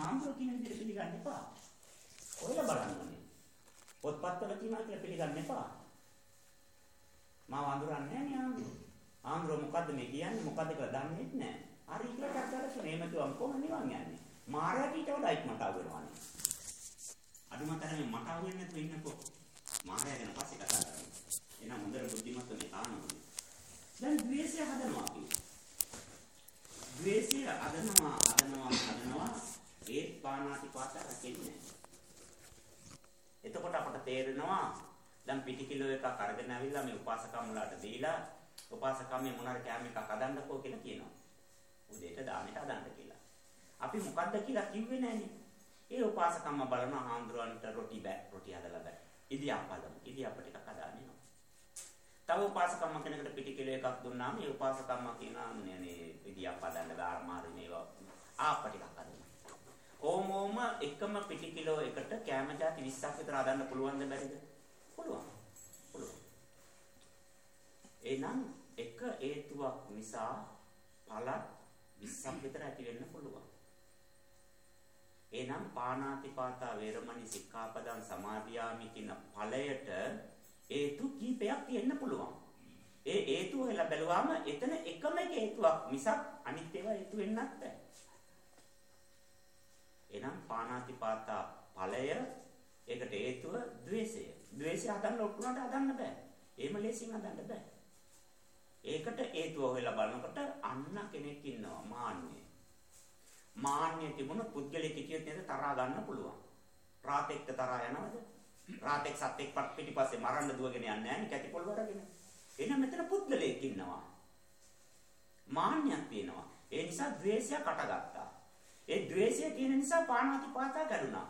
හාමුදුරුවෝ කියන විදිහට පිළිගන්න එපා. ඔයලා බලන්න ඕනේ. පොත්පත්වල තියෙනවා කියලා පිළිගන්න එපා. මම වඳුරන්නේ නැහැ නේ ආන්දර මොකද්ද මේ කියන්නේ මොකද්ද කියලා දන්නේ නැහැ. හරි කියලා කතාවල එහෙම කිව්වම කොහොමද නිවන් යන්නේ? මායාවට ඊට වඩා ඉක්මනට ආවෙනවානේ. අදුමතරනේ මට ආවෙන්නේ නැතුව ඉන්නකෝ. මායාව ගැන පස්සේ කතා කරමු. එහෙනම් හොඳට බුද්ධිමත් වෙන්න කාණෝනේ. දැන් ද්වේෂය හදනවා අපි. ද්වේෂය හදනවා ඒත් පාණාතිපාත රැකෙන්නේ. එතකොට අපට තේරෙනවා දැන් පිටි කිලෝ එකක් අරගෙන ආවිල්ලා මේ උපාසකම්ලාට දීලා උපාසකම්මේ මොනාර කැම එකක් හදන්නකෝ කියලා කියනවා. උදේට දානෙට හදන්න කියලා. අපි මොකද්ද කියලා කිව්වේ නෑනේ. ඒ උපාසකම්ම බලනවා ආන්දරවන්ට රොටි හදලා බෑ. ඉදියාප්ප ටිකක් හදාගෙන එනවා. තව උපාසකම්ම කෙනෙකුට පිටි කිලෝ එකක් දුන්නාම ඒ උපාසකම්ම කියනවා නේ ඉදියාප්ප හදන්න ගාමාරු මේවා ආප්ප ටිකක් හදන්න. ඕම එකම පිටි කිලෝ එකට කැම જાති 20ක් විතර හදන්න පුළුවන්ද බැරිද? පුළුවන්. එහෙනම් එක හේතුවක් නිසා ඵල 20ක් විතර ඇති වෙන්න පුළුවන්. එහෙනම් පාණාතිපාතා වේරමණී සික්ඛාපදං සමාදියාමි කියන ඵලයට හේතු කීපයක් තියෙන්න පුළුවන්. ඒ හේතුව හොයලා බැලුවාම එතන එකම හේතුවක් මිසක් අනිත් ඒවා හේතු වෙන්නත් බෑ. එහෙනම් පාණාතිපාතා ඵලය ඒකට හේතුව ද්වේෂය. ද්වේෂය හදන්න ඔක්කොනට හදන්න බෑ. එහෙම ලේසියෙන් හදන්න බෑ. ඒකට හේතුව හොයලා බලනකොට අන්න කෙනෙක් ඉන්නවා මාන්නය. මාන්නය තිබුණ පුද්ගලෙක් කියොත් නේද තරහා ගන්න පුළුවන්. රාතෙක්ට තරහා යනවද? රාතෙක් සත්‍යෙක් පිටිපස්සේ මරන්න දුවගෙන යන්නේ නැහැ නේ කැටි පොල් වරගෙන. එහෙනම් මෙතන පුද්ගලෙක් ඉන්නවා. මාන්නයක් තියෙනවා. ඒ නිසා ද්වේෂය කටගත්තා. ඒ ද්වේෂය තියෙන නිසා පාණාතිපාතා කරුණා.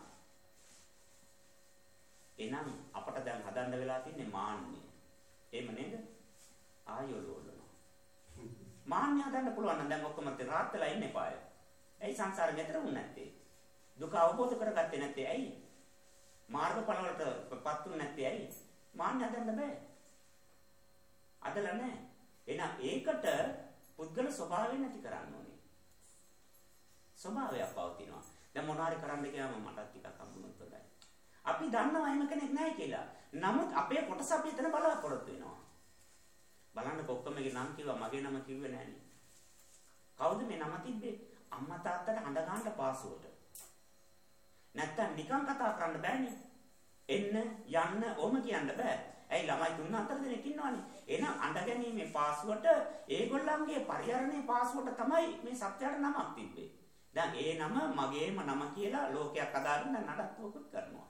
එහෙනම් අපට දැන් හදන්න වෙලා තින්නේ මාන්නය. එහෙම නේද? ආයෝලෝලනවා. මාන්නය හදන්න පුළුවන් නම් දැන් ඔක්කොම රාත් වෙලා ඉන්නේ පාය. ඇයි සංසාරෙ මෙතර වුනේ නැත්තේ? දුක අවබෝධ කරගත්තේ නැත්තේ ඇයි? මාර්ගඵල වලටපත් වුනේ නැත්තේ ඇයි? මාන්නය හදන්න බෑ. අදලා නැහැ. එහෙනම් ඒකට පුද්ගල ස්වභාවය නැති කරන්න ඕනේ. ස්වභාවයක් පවතිනවා. දැන් මොනවාරි කරන්න ගියාම මට ටිකක් හම්බුනොත් හොඳයි. අපි දන්නවා එහෙම කෙනෙක් නැහැ කියලා. නමුත් අපේ කොටස අපි එතන බලාපොරොත්තු වෙනවා. බලන්න කොක්කමගේ නම් කිව්වා මගේ නම කිව්වේ නෑනේ. කවුද මේ නම තිබ්බේ? අම්මා තාත්තට හඳ ගන්න පාසුවට. නැත්තම් නිකන් කතා කරන්න බෑනේ. එන්න යන්න ඕම කියන්න බෑ. ඇයි ළමයි 3-4 දෙනෙක් ඉන්නවනේ. එහෙනම් අඬ ගැනීමේ පාසුවට ඒගොල්ලන්ගේ පරිහරණයේ පාසුවට තමයි මේ සත්‍යයට නමක් තිබ්බේ. දැන් ඒ නම මගේම නම කියලා ලෝකයක් අදාගෙන නඩත්තුවකුත් කරනවා.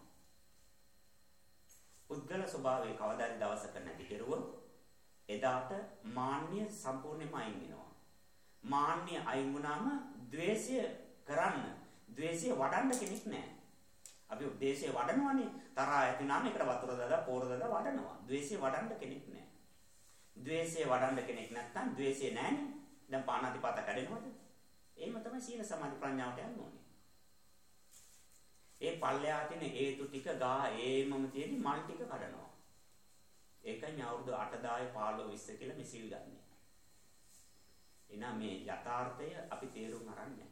පුද්ගල ස්වභාවයේ කවදාද දවසක නැති කෙරුවොත් එදාට මාන්නය සම්පූර්ණයෙන්ම අයින් වෙනවා. මාන්නය අයින් වුණාම ද්වේෂය කරන්න, ද්වේෂය වඩන්න කෙනෙක් නැහැ. අපි ද්වේෂය වඩනවානේ. තරහ ඇති වුණාම ඒකට වතුර දාලා පොර දාලා වඩනවා. ද්වේෂය වඩන්න කෙනෙක් නැහැ. ද්වේෂය වඩන්න කෙනෙක් නැත්නම් ද්වේෂය නැහැනේ. දැන් පාණාතිපාත කැඩෙනවද? එහෙම තමයි සීල සමාධි ප්‍රඥාවට යන්න ඕනේ. ඒ පල්ලෙහා තියෙන හේතු ටික ගා ඒමම තියෙන මල් ටික කඩනවා. ඒකයි මේ අවුරුදු 8 10 15 20 කියලා මේ සිල් ගන්න. එහෙනම් මේ යථාර්ථය අපි තේරුම් අරන් නැහැ.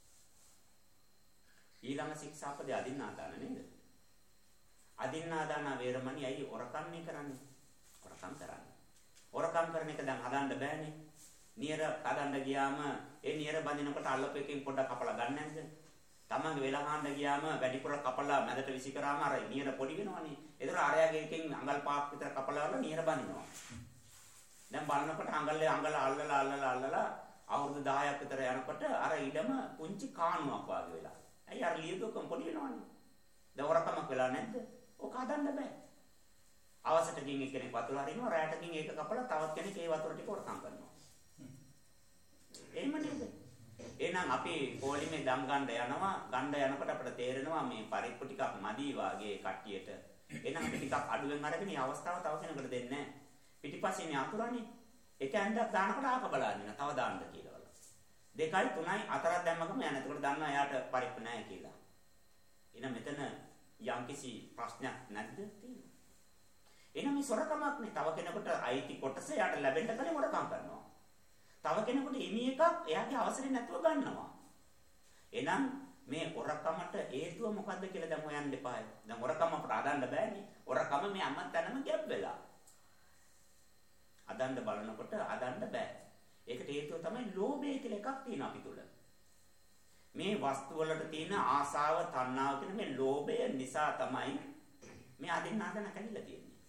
ඊළඟ ශික්ෂාපදේ අදින්නාදාන නේද? අදින්නාදාන වේරමණී අයි ඔරකම්නේ කරන්නේ. ඔරකම් කරන්නේ. ඔරකම් කරන එක දැන් හදන්න බෑනේ. නියර හදන්න ගියාම ඒ නියර බඳිනකොට අල්ලපු එකෙන් පොඩ්ඩක් කපලා ගන්න නැද්ද? තමන්ගේ වෙලා හාන්න ගියාම වැඩිපුර කපලා මැදට විසි කරාම අර නියර පොඩි වෙනවනේ. ඒතර ආරයාගේ එකෙන් අඟල් පාක් විතර කපලා වල නියර බඳිනවා. දැන් බලනකොට අඟල් අල්ලලා අවුරුදු 10ක් විතර යනකොට අර ඊඩම පුංචි කාණුවක් වගේ වෙලා. ඇයි අර ලියදුකම් පොඩි වෙනවනේ. දැන් වරකමක් වෙලා නැද්ද? ඔක හදන්න බෑ. අවසට ගින් එක්කෙනෙක් වතුර හරිනවා රැයට ගින් ඒක කපලා තවත් කෙනෙක් ඒ වතුර ටික වරකම් කරනවා. එහෙම නේද? එහෙනම් අපි පොලිමේ දම් ගන්න යනවා. ගන්න යනකොට අපිට තේරෙනවා මේ පරිප්පු ටිකක් මදි වාගේ කට්ටියට. එහෙනම් අපි ටිකක් අඩුවෙන් අරගෙන මේ අවස්ථාව තව කෙනෙකුට දෙන්නේ නැහැ. පිටිපස්සේ මේ අතුරන්නේ එක ඇඳක් දානකොට ආක බලන්නේ තව දාන්න කියලා. 2යි 3යි 4ක් දැම්මකම යන. එතකොට දන්නවා එයාට පරිප්පු නැහැ කියලා. එහෙනම් මෙතන යම්කිසි ප්‍රශ්නයක් නැද්ද තියෙනවා. එහෙනම් මේ සොරකමක් නේ. තව කෙනෙකුට අයිති කොටස එයාට ලැබෙන්න කලින් හොරකම් කරනවා. තව කෙනෙකුට හිමි එකක් එයාගේ අවසරේ නැතුව ගන්නවා. එහෙනම් මේ හොරකමට හේතුව මොකද්ද කියලා දැන් හොයන්න එපා. දැන් හොරකම අපට අදන්න බෑනේ. හොරකම මේ අම්මතනම ගැප් වෙලා. අදන්න බලනකොට අදන්න බෑ. ඒකට හේතුව තමයි ලෝභය කියලා එකක් තියෙන අපි තුල. මේ වස්තු වලට තියෙන ආසාව, තණ්හාව කියන මේ ලෝභය නිසා තමයි මේ අදින්න අදන්න කැඩිලා තියෙන්නේ.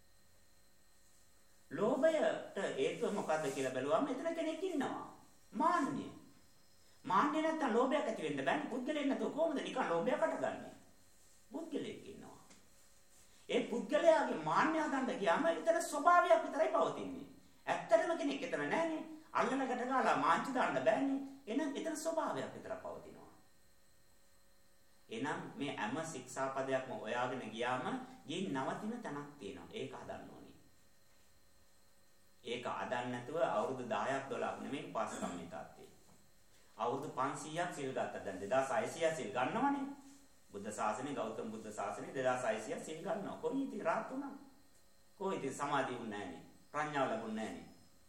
ලෝභයට හේතුව මොකද්ද කියලා බැලුවම එතන කෙනෙක් ඉන්නවා. මාන්නය. මාන්නය නැත්තම් ලෝභයක් ඇති වෙන්න බෑනේ. පුද්ගලෙක් නැතුව කොහොමද නිකන් ලෝභයක් අටගන්නේ? පුද්ගලෙක් ඉන්නවා. ඒ පුද්ගලයාගේ මාන්නය හදන්න ගියාම එතන ස්වභාවයක් විතරයි පවතින්නේ. ඇත්තටම කෙනෙක් එතන නැහැනේ. අල්ලනකට ගාලා මාංචි දාන්න බෑනේ. එහෙනම් එතන ස්වභාවයක් විතරක් පවතිනවා. එහෙනම් මේ හැම ශික්ෂාපදයක්ම හොයාගෙන ගියාම ගින් නවතින තැනක් තියෙනවා. ඒක හදන්න ඕනේ. ඒක හදන්න නැතුව අවුරුදු 10ක් 12ක් නෙමෙයි පාස්කම් මේ තාත්තේ. අවුරුදු 500ක් සිල් ගත්තා. දැන් 2600 සිල් ගන්නවනේ. බුද්ධ ශාසනේ ගෞතම බුද්ධ ශාසනේ 2600 සිල් ගන්නවා. කොහොමද ඉතින් රාත් උනා? කොහොමද ඉතින් සමාධිය වුණේ නැහනේ. ප්‍රඥාව ලැබුණේ නැහනේ.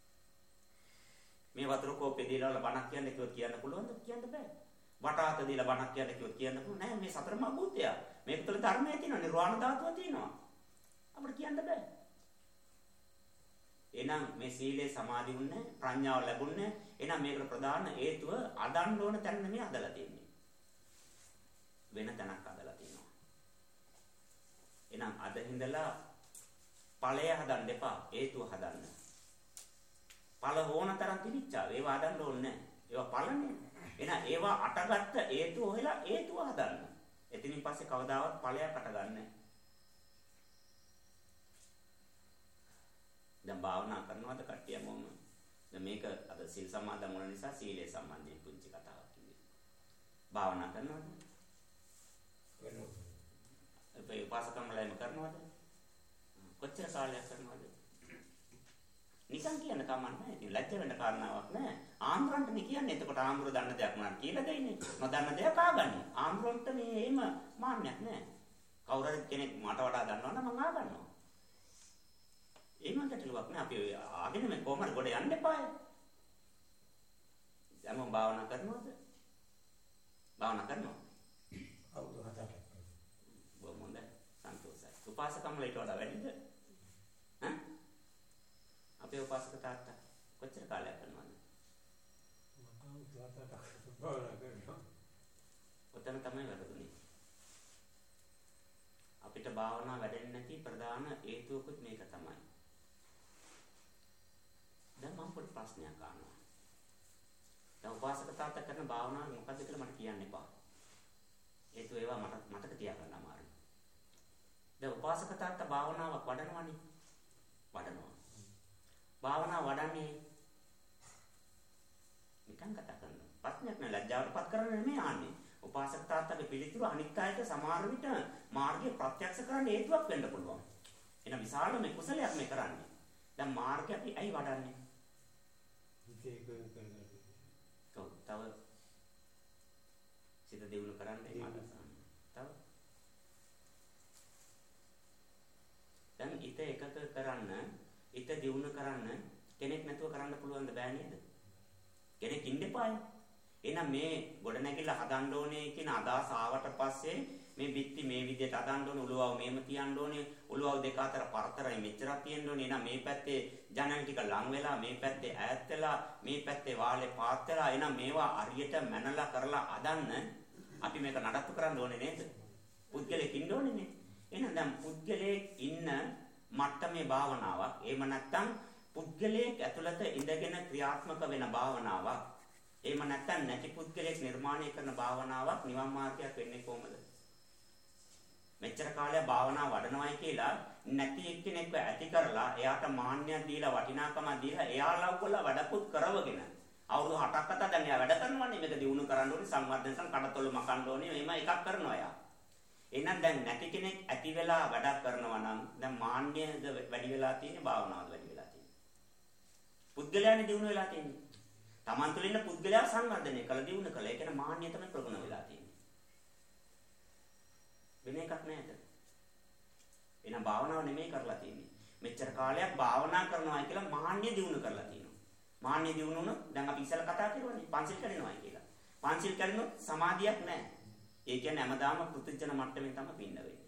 මේ වතුර කෝප්පේ දීලා බණක් කියන්න කිව්වොත් කියන්න පුළුවන්ද? කියන්න බෑ. වටාත දීලා බණක් කියන්න කිව්වොත් කියන්න පුළුවන් නෑ. මේ සතර මහා භූතය. මේක තුළ ධර්මය තියෙනවා. නිර්වාණ ධාතුව තියෙනවා. අපිට කියන්න බෑ. එහෙනම් මේ සීලේ සමාධි වුණේ ප්‍රඥාව ලැබුණේ. එහෙනම් මේකට ප්‍රධාන හේතුව අදන්න ඕන තැන නෙමෙයි අදලා තියෙන්නේ. වෙන තැනක් අදලා තියෙනවා. එහෙනම් අද හිඳලා ඵලය හදන්න එපා. හේතුව හදන්න. ඵල ඕන තරම් තිබිච්චා. ඒවා හදන්න ඕනේ නැහැ. ඒවා ඵලනේ. එහෙනම් ඒවා අටගත්ත හේතුව හොයලා හේතුව හදන්න. එතනින් පස්සේ කවදාවත් ඵලයක් අටගන්නේ නැහැ. දැන් භාවනා කරනවද කට්ටියම මොම? දැන් මේක අද සීල් සමාදන් වුණ නිසා සීලේ සම්බන්ධයෙන් පුංචි කතාවක් කිව්වේ. භාවනා කරනවද? කරනවා. ඒ උපාසකම්ලයිම කරනවද? කොච්චර කාලයක් කරනවද? නිකන් කියන්න කමක් නැහැ. ඉතින් ලැජ්ජ වෙන්න කාරණාවක් නැහැ. ආන්දරන්ටනේ කියන්නේ. එතකොට ආන්දර දන්න දෙයක් නෑ කියලා දෙන්නේ. නොදන්න දෙයක් ආගන්නේ. ආන්දරන්ට මේ එහෙම මාන්නයක් නැහැ. කවුරු හරි කෙනෙක් මට වඩා දන්නවා නම් මම ආගන්නවා. එහෙම ගැටලුවක් නෑ. අපි ආගෙන මේ කොහමද ගොඩ යන්න එපායි. දැන් මම භාවනා කරනවද? භාවනා කරනවා. අවුරුදු 7ක්. බොහොම හොඳයි. සන්තෝෂයි. උපාසකම්ල ඊට වඩා වැඩිද? ඈ? අපේ උපාසක තාත්තා කොච්චර කාලයක් කරනවද? මට අවුරුදු 7ක් භාවනා කරනවා. ඔතන තමයි වැරදුනේ. අපිට භාවනා වැඩෙන්නේ නැති ප්‍රධාන හේතුවකුත් මේක තමයි. දැන් මම පොඩි ප්‍රශ්නයක් අහනවා. දැන් උපාසක තාත්තා කරන භාවනාව මොකද්ද කියලා මට කියන්න එපා. හේතුව ඒවා මට මතක තියාගන්න අමාරුයි. දැන් උපාසක තාත්තා භාවනාවක් වඩනවනේ. වඩනවා. භාවනාව වඩන්නේ නිකන් කතා කරනවා. ප්‍රශ්නයක් නෑ ලැජ්ජාවටපත් කරන්න නෙමෙයි ආන්නේ. උපාසක තාත්තගේ පිළිතුරු අනිත් අයට සමහර විට මාර්ගය ප්‍රත්‍යක්ෂ කරන්න හේතුවක් වෙන්න පුළුවන්. එන විශාල මේ කුසලයක් මේ කරන්නේ. දැන් මාර්ගය අපි ඇයි වඩන්නේ? තව සිත දියුණු කරන්නේ මානසන්. තව දැන් හිත එකක කරන්න, හිත දියුණු කරන්න කෙනෙක් නැතුව කරන්න පුළුවන් ද බෑ නේද? කෙනෙක් ඉන්න එපායි. එහෙනම් මේ ගොඩනැගිල්ල හදන්න ඕනේ කියන අදහස ආවට පස්සේ මේ බිත්ති මේ විදිහට හදන්න ඕනේ, උළුවව මෙහෙම තියන්න ඕනේ, උළුවව දෙක අතර පරතරයි මෙච්චරක් තියෙන්න ඕනේ. එහෙනම් මේ පැත්තේ ජනල් ටික ලං වෙලා, මේ පැත්තේ ඈත් වෙලා, මේ පැත්තේ වාලේ පාත් වෙලා, එහෙනම් මේවා හරියට මැනලා කරලා හදන්න අපි මේක නඩත්තු කරන්න ඕනේ නේද? පුද්ගලෙක් ඉන්න ඕනේ නේ. එහෙනම් දැන් පුද්ගලයෙක් ඉන්න මට්ටමේ භාවනාවක්, එහෙම නැත්නම් පුද්ගලයෙක් ඇතුළත ඉඳගෙන ක්‍රියාත්මක වෙන භාවනාවක්, එහෙම නැත්නම් නැති පුද්ගලයෙක් නිර්මාණය කරන භාවනාවක් නිවන් මාර්ගයක් වෙන්නේ කොහොමද? මෙච්චර කාලයක් භාවනා වඩනවායි කියලා නැති එක්කෙනෙක්ව ඇති කරලා එයාට මාන්නයක් දීලා වටිනාකමක් දීලා එයා ලව් කරලා වැඩකුත් කරවගෙන අවුරුදු 7ක් අත දැන් එයා වැඩ කරනවානේ. මේක දිනු කරන්න ඕනේ, සංවර්ධන කරන කඩතොල්ල මකන්න ඕනේ. එහෙම එකක් කරනවා එයා. එහෙනම් දැන් නැති කෙනෙක් ඇති වෙලා වැඩක් කරනවා නම් දැන් මාන්නයද වැඩි වෙලා තියෙන්නේ, භාවනාවද වැඩි වෙලා තියෙන්නේ? පුද්ගලයානේ දිනු වෙලා තියෙන්නේ. Taman තුලින් පුද්ගලයා සංවර්ධනය කළ දිනු කළ. ඒ කියන්නේ මාන්නය තමයි ප්‍රගුණ වෙලා තියෙන්නේ. වෙන එකක් නෑද? එහෙනම් භාවනාව නෙමෙයි කරලා තියෙන්නේ. මෙච්චර කාලයක් භාවනා කරනවා කියලා මාන්නය දිනු කරලා තියෙනවා. මාන්නය දිනු වුණොත් දැන් අපි ඉස්සෙල්ලා කතා කරුවානේ පංචිල් කරනවායි කියලා. පංචිල් කරනොත් සමාධියක් නෑ. ඒ කියන්නේ හැමදාම පෘථිජන මට්ටමින් තමයි පින්න වෙන්නේ.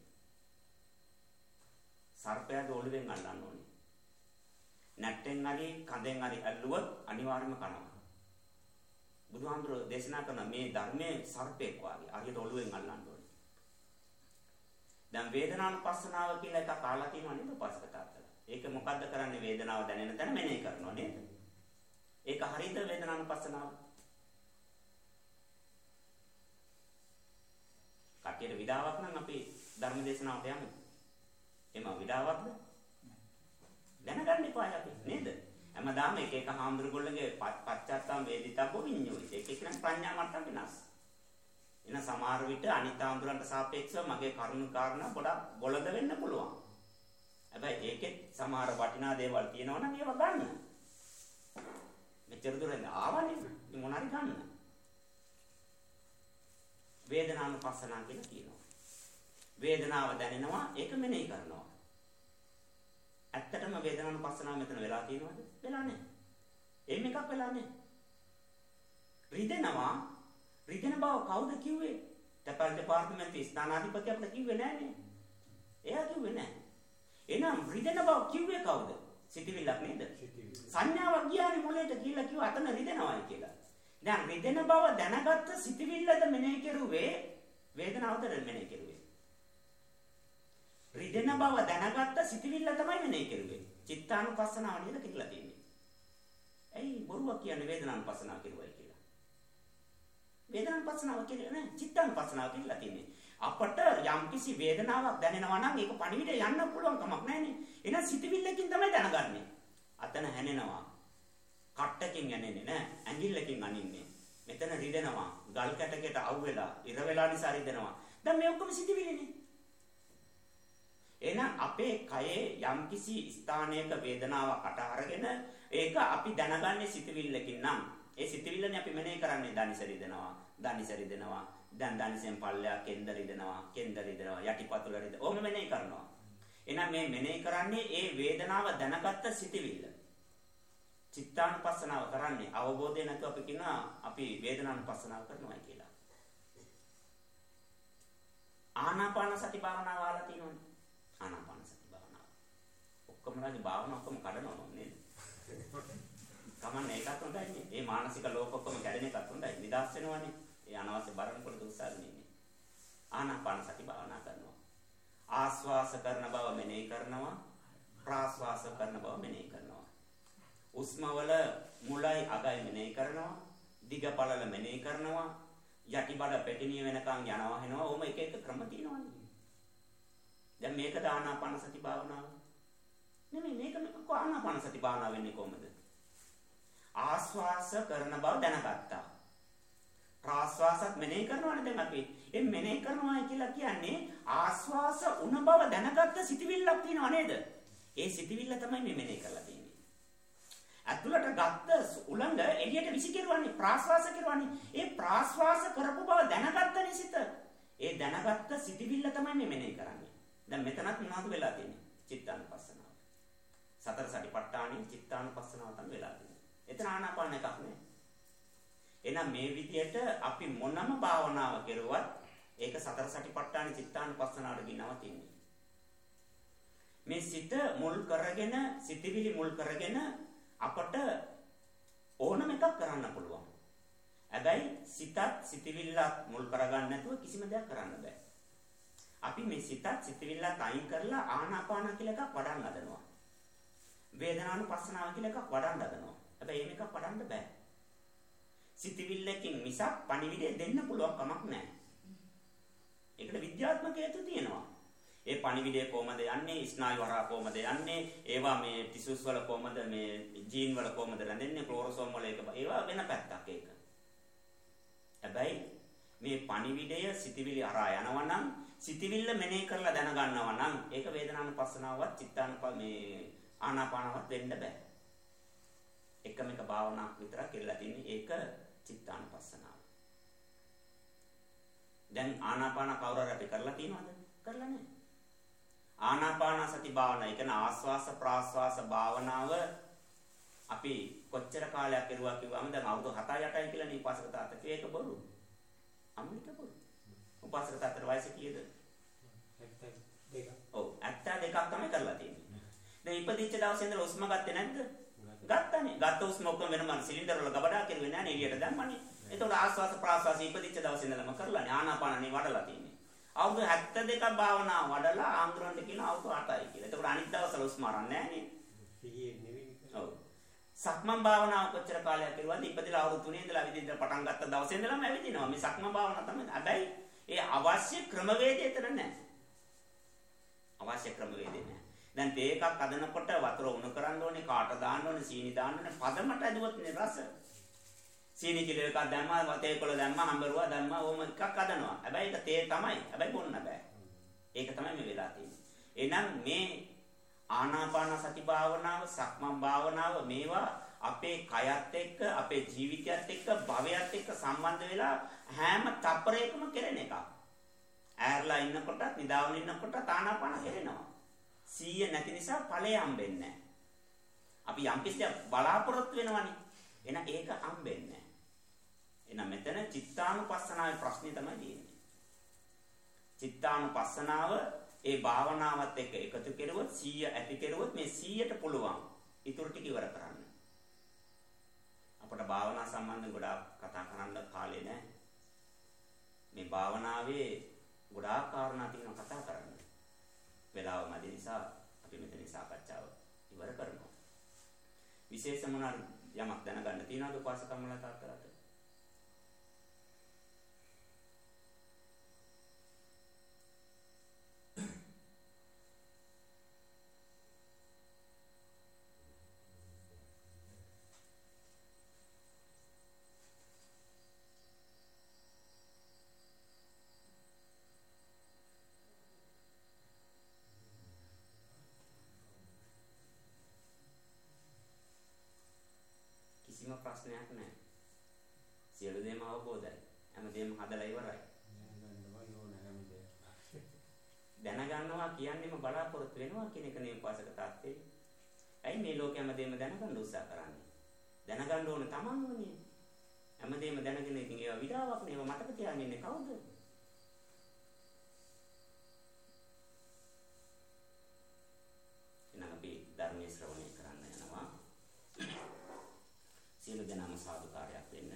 සර්පයාගේ ඔළුවෙන් අල්ලන්න ඕනේ. නැට්ටෙන් හරි කඳෙන් හරි ඇල්ලුවොත් අනිවාර්යයෙන්ම කනවා. බුදුහාමුදුරුවෝ දේශනා කරන මේ ධර්මයේ සර්පෙක් වාගේ හරියට ඔළුවෙන් අල්ලන්න ඕනේ. දැන් වේදනානුපස්සනාව කියලා එකක් අහලා තියෙනවා නේද උපාසක තාත්තලා? ඒක මොකද්ද කරන්නේ? වේදනාව දැනෙන තැන මෙනෙහි කරනවා නේද? ඒක හරියද වේදනානුපස්සනාව? කටියට විඩාවක් නම් අපි ධර්ම දේශනාවට යමු. එම විඩාවක්ද? දැනගන්න එපා අපි නේද? හැමදාම එක එක හාමුදුරුවෝගේ පච්චත්තම් වේදිතබ්බ විඤ්ඤෝයි. එක එක නම් ප්‍රඥා මට්ටම වෙනස්. එන සමහර විට අනිත් හාමුදුරන්ට සාපේක්ෂව මගේ කරුණු කාරණා පොඩක් බොළඳ වෙන්න පුළුවන්. හැබැයි ඒකෙත් සමහර වටිනා දේවල් තියෙනවා නම් ඒව ගන්න. මෙච්චර දුරින් ආවනේ මොනාරි ගන්න. වේදනානුපස්සනා කියලා කියනවා. වේදනාව දැනෙනවා ඒක මෙනෙහි කරනවා. ඇත්තටම වේදනානුපස්සනාව මෙතන වෙලා තියෙනවද? වෙලා නැහැ. එහෙම එකක් වෙලා නැහැ. රිදෙනවා. රිදෙන බව කවුද කිව්වේ? තපල් දෙපාර්තමේන්තුවේ ස්ථානාධිපති අපිට කිව්වේ නැහනේ. එයා කිව්වේ නැහැ. එහෙනම් රිදෙන බව කිව්වේ කවුද? සිතිවිල්ලක් නේද? සංඥාවක් ගියානේ මොලේට කියලා කිව්වා අතන රිදෙනවායි කියලා. දැන් රිදෙන බව දැනගත්ත සිතිවිල්ලද මෙනෙහි කෙරුවේ වේදනාවද මෙනෙහි කෙරුවේ? රිදෙන බව දැනගත්ත සිතිවිල්ල තමයි මෙනෙහි කෙරුවේ. චිත්තානුපස්සනාව නේද කියලා තියෙන්නේ. ඇයි බොරුවක් කියන්නේ වේදනානුපස්සනාව කෙරුවයි කියලා? වේදනානුපස්සනාව කියන්නේ නෑ චිත්තානුපස්සනාව කියලා තියෙන්නේ. අපට යම්කිසි වේදනාවක් දැනෙනවා නම් ඒක පණිවිඩ යන්න පුළුවන් කමක් නැහැනේ. එහෙනම් සිතිවිල්ලකින් තමයි දැනගන්නේ. අතන හැනෙනවා. කට්ටකින් යන්නේ නැහැ. ඇඟිල්ලකින් අනින්නේ. මෙතන රිදෙනවා. ගල් කැටකට අවුවෙලා, ඉර වෙලා නිසා රිදෙනවා. දැන් මේ ඔක්කොම සිතිවිලිනේ. එහෙනම් අපේ කයේ යම්කිසි ස්ථානයක වේදනාවක් අට අරගෙන ඒක අපි දැනගන්නේ සිතිවිල්ලකින් නම් ඒ සිතිවිල්ලනේ අපි මෙනෙහි කරන්නේ දනිස රිදෙනවා, දනිස රිදෙනවා. දැන් දනිසෙන් පල්ලයක් කෙන්ද රිදෙනවා, කෙන්ද රිදෙනවා, යටිපතුල රිදෙනවා. ඕම මෙනෙහි කරනවා. එහෙනම් මේ මෙනෙහි කරන්නේ ඒ වේදනාව දැනගත්ත සිතිවිල්ල. චිත්තානුපස්සනාව කරන්නේ අවබෝධය නැතුව අපි කියනවා අපි වේදනානුපස්සනාව කරනවා කියලා. ආනාපාන සති භාවනාව ආලා තියෙනවනේ. ආනාපාන සති භාවනාව. ඔක්කොමලාගේ භාවනාව ඔක්කොම කඩනවා නේද? කමන්නේ ඒකත් හොඳයි. මේ මානසික ලෝක ඔක්කොම කැඩෙන එකත් හොඳයි. නිදාස් වෙනවනේ. ඒ අනවශ්‍ය බරණ කොට දුස්සාගෙන ඉන්නේ. ආනාපාන සති භාවනා කරනවා. ආස්වාස කරන බව මෙනෙහි කරනවා. ප්‍රාස්වාස කරන බව මෙනෙහි කරනවා. උස්මවල මුලයි අගයි මෙනෙහි කරනවා. දිග පළල මෙනෙහි කරනවා. යටිබඩ පැටිනිය වෙනකන් යනවා වෙනවා. ඕම එක එක ක්‍රම තියෙනවානේ. දැන් මේකද ආනාපාන සති භාවනාව? නෙමෙයි මේක ආනාපාන සති භාවනාව වෙන්නේ කොහොමද? ආස්වාස කරන බව දැනගත්තා. ප්‍රාස්වාසත් මෙනෙහි කරනවානේ දැන් අපි. ඒ මෙනෙහි කරනවා කියලා කියන්නේ ආස්වාස උන බව දැනගත්ත සිතිවිල්ලක් තියෙනව නේද? ඒ සිතිවිල්ල තමයි මේ මෙනෙහි කරලා තියෙන්නේ. අතුලට ගත්ත උලංග එළියට විසිකරුවානේ ප්‍රාස්වාස කරුවානේ. ඒ ප්‍රාස්වාස කරපු බව දැනගත්ත නිසිත. ඒ දැනගත්ත සිතිවිල්ල තමයි මේ මෙනෙහි කරන්නේ. දැන් මෙතනත් මොනවද වෙලා තියෙන්නේ? චිත්තානුපස්සනාව. සතර සතිපට්ඨානෙ චිත්තානුපස්සනාව තමයි වෙලා තියෙන්නේ. එතන ආනාපාන එකක් නේ. එහෙනම් මේ විදියට අපි මොනම භාවනාව කරුවත් ඒක සතර සතිපට්ඨාන චිත්තානුපස්සනාවට ගිනව තින්නේ. මේ සිත මුල් කරගෙන සිතිවිලි මුල් කරගෙන අපට ඕනම එකක් කරන්න පුළුවන්. හැබැයි සිතත් සිතිවිල්ලත් මුල් කරගන්න නැතුව කිසිම දෙයක් කරන්න බෑ. අපි මේ සිතත් සිතිවිල්ලත් අයින් කරලා ආනාපාන කියලා එකක් වඩන්න හදනවා. වේදනානුපස්සනාව කියලා එකක් වඩන්න හදනවා. හැබැයි මේක වඩන්න බෑ. සිතිවිල්ලකින් මිසක් පණිවිඩය දෙන්න පුළුවන් කමක් නැහැ. ඒකට විද්‍යාත්මක හේතු තියෙනවා. ඒ පණිවිඩය කොහමද යන්නේ? ස්නායු හරහා කොහමද යන්නේ? ඒවා මේ ටිෂුස් වල කොහමද මේ ජීන් වල කොහමද රැඳෙන්නේ? ක්ලෝරෝසෝම් වල ඒවා වෙන පැත්තක් ඒක. හැබැයි මේ පණිවිඩය සිතිවිලි හරහා යනවා නම් සිතිවිල්ල මෙනෙහි කරලා දැනගන්නවා නම් ඒක වේදනානුපස්සනාවවත් චිත්තානුප මේ ආනාපානවත් වෙන්න බෑ. එකම එක භාවනාවක් විතරක් කියලා තියෙන්නේ ඒක චිත්තානුපස්සනාව. දැන් ආනාපාන කවුරු හරි අපි කරලා තියෙනවද? කරලා නැහැ. ආනාපාන සති භාවනාව, ඒ කියන්නේ ආස්වාස ප්‍රාස්වාස භාවනාව අපි කොච්චර කාලයක් කරුවා කිව්වම දැන් අවුරුදු 7-8යි කියලා නේ පාසක තාත්තා කිව්වේ ඒක බොරු. අම්මිට බොරු. උපාසක තාත්තට වයස කීයද? 72. ඔව් 72ක් තමයි කරලා තියෙන්නේ. දැන් ඉපදිච්ච දවසේ ඉඳලා උස්ම ගත්තේ නැද්ද? ගත්තානේ. ගත්ත උස්ම ඔක්කොම වෙනම සිලින්ඩර් වල ගබඩා කෙරුවේ නැහැ නේ එළියට දැම්මනේ. එතකොට ආස්වාස ප්‍රාස්වාස ඉපදිච්ච දවසේ ඉඳලාම කරලානේ ආනාපානනේ වඩලා තියෙන්නේ. අවුරුදු 72ක් භාවනා වඩලා ආන්දරන්ට කියන අවුරුදු 8යි කියලා. එතකොට අනිත් දවස්වල උස්ම අරන් නැහැ නේ. සිහියේ නෙවෙයි. ඔව්. සක්මන් භාවනාව කොච්චර කාලයක් කරුවද? ඉපදලා අවුරුදු 3 ඉඳලා විදිහට පටන් ගත්ත දවසේ ඉඳලාම ඇවිදිනවා. මේ සක්මන් භාවනාව තමයි. හැබැයි ඒ අවශ්‍ය ක්‍රමවේදය එතන නැහැ. අවශ්‍ය ක්‍රමවේදය නැහැ. දැන් තේ එකක් හදනකොට වතුර උණු කරන්න ඕනේ, කාට දාන්න ඕනේ, සීනි දාන්න ඕනේ. පදමට ඇදුවොත් නේ රස. සීනි කිලෝ එකක් දැම්මා, තේ කොළ දැම්මා, හම්බරුවා දැම්මා, ඕම එකක් හදනවා. හැබැයි ඒක තේ තමයි. හැබැයි බොන්න බෑ. ඒක තමයි මේ වෙලා තියෙන්නේ. එහෙනම් මේ ආනාපාන සති භාවනාව, සක්මන් භාවනාව මේවා අපේ කයත් එක්ක, අපේ ජීවිතයත් එක්ක, භවයත් එක්ක සම්බන්ධ වෙලා හැම තප්පරයකම කෙරෙන එකක්. ඈර්ලා ඉන්නකොටත්, නිදාගෙන ඉන්නකොටත් ආනාපාන කෙරෙනවා. 100 නැති නිසා ඵලය හම්බෙන්නේ නැහැ. අපි යම් කිසි බලාපොරොත්තු වෙනවනේ. එහෙනම් ඒක හම්බෙන්නේ නැහැ. එහෙනම් මෙතන චිත්තානුපස්සනාවේ ප්‍රශ්නේ තමයි තියෙන්නේ. චිත්තානුපස්සනාව ඒ භාවනාවත් එක්ක එකතු කෙරුවොත් 100 ඇති කෙරුවොත් මේ 100ට පුළුවන් ඊටු ටික ඉවර කරන්න. අපට භාවනා සම්බන්ධව ගොඩාක් කතා කරන්න කාලේ නැහැ. මේ භාවනාවේ ගොඩාක් කාරණා තියෙනවා කතා කරන්න. වෙලාව මැද නිසා අපි මෙතන සාකච්ඡාව ඉවර කරනවා. විශේෂ මොනවාද යමක් දැනගන්න තියෙනවද උපාසකම්මලා තාත්තලාට? කිසිම ප්‍රශ්නයක් නැහැ. සියලු දේම අවබෝධයි. හැමදේම හදලා ඉවරයි. දැනගන්නවා කියන්නේම බලාපොරොත්තු වෙනවා කියන එක නේ උපාසක තාත්තේ. ඇයි මේ ලෝකෙ හැමදේම දැනගන්න උත්සාහ කරන්නේ? දැනගන්න ඕන තමන්මනේ. හැමදේම දැනගෙන ඉතින් ඒවා විඩාවක් නේ. ඒවා මතක තියාගෙන ඉන්නේ කවුද? එහෙනම් අපි ධර්මයේ ශ්‍රවණය කරන්න යනවා. සියලු දෙනාම සාදුකාරයක් දෙන්න.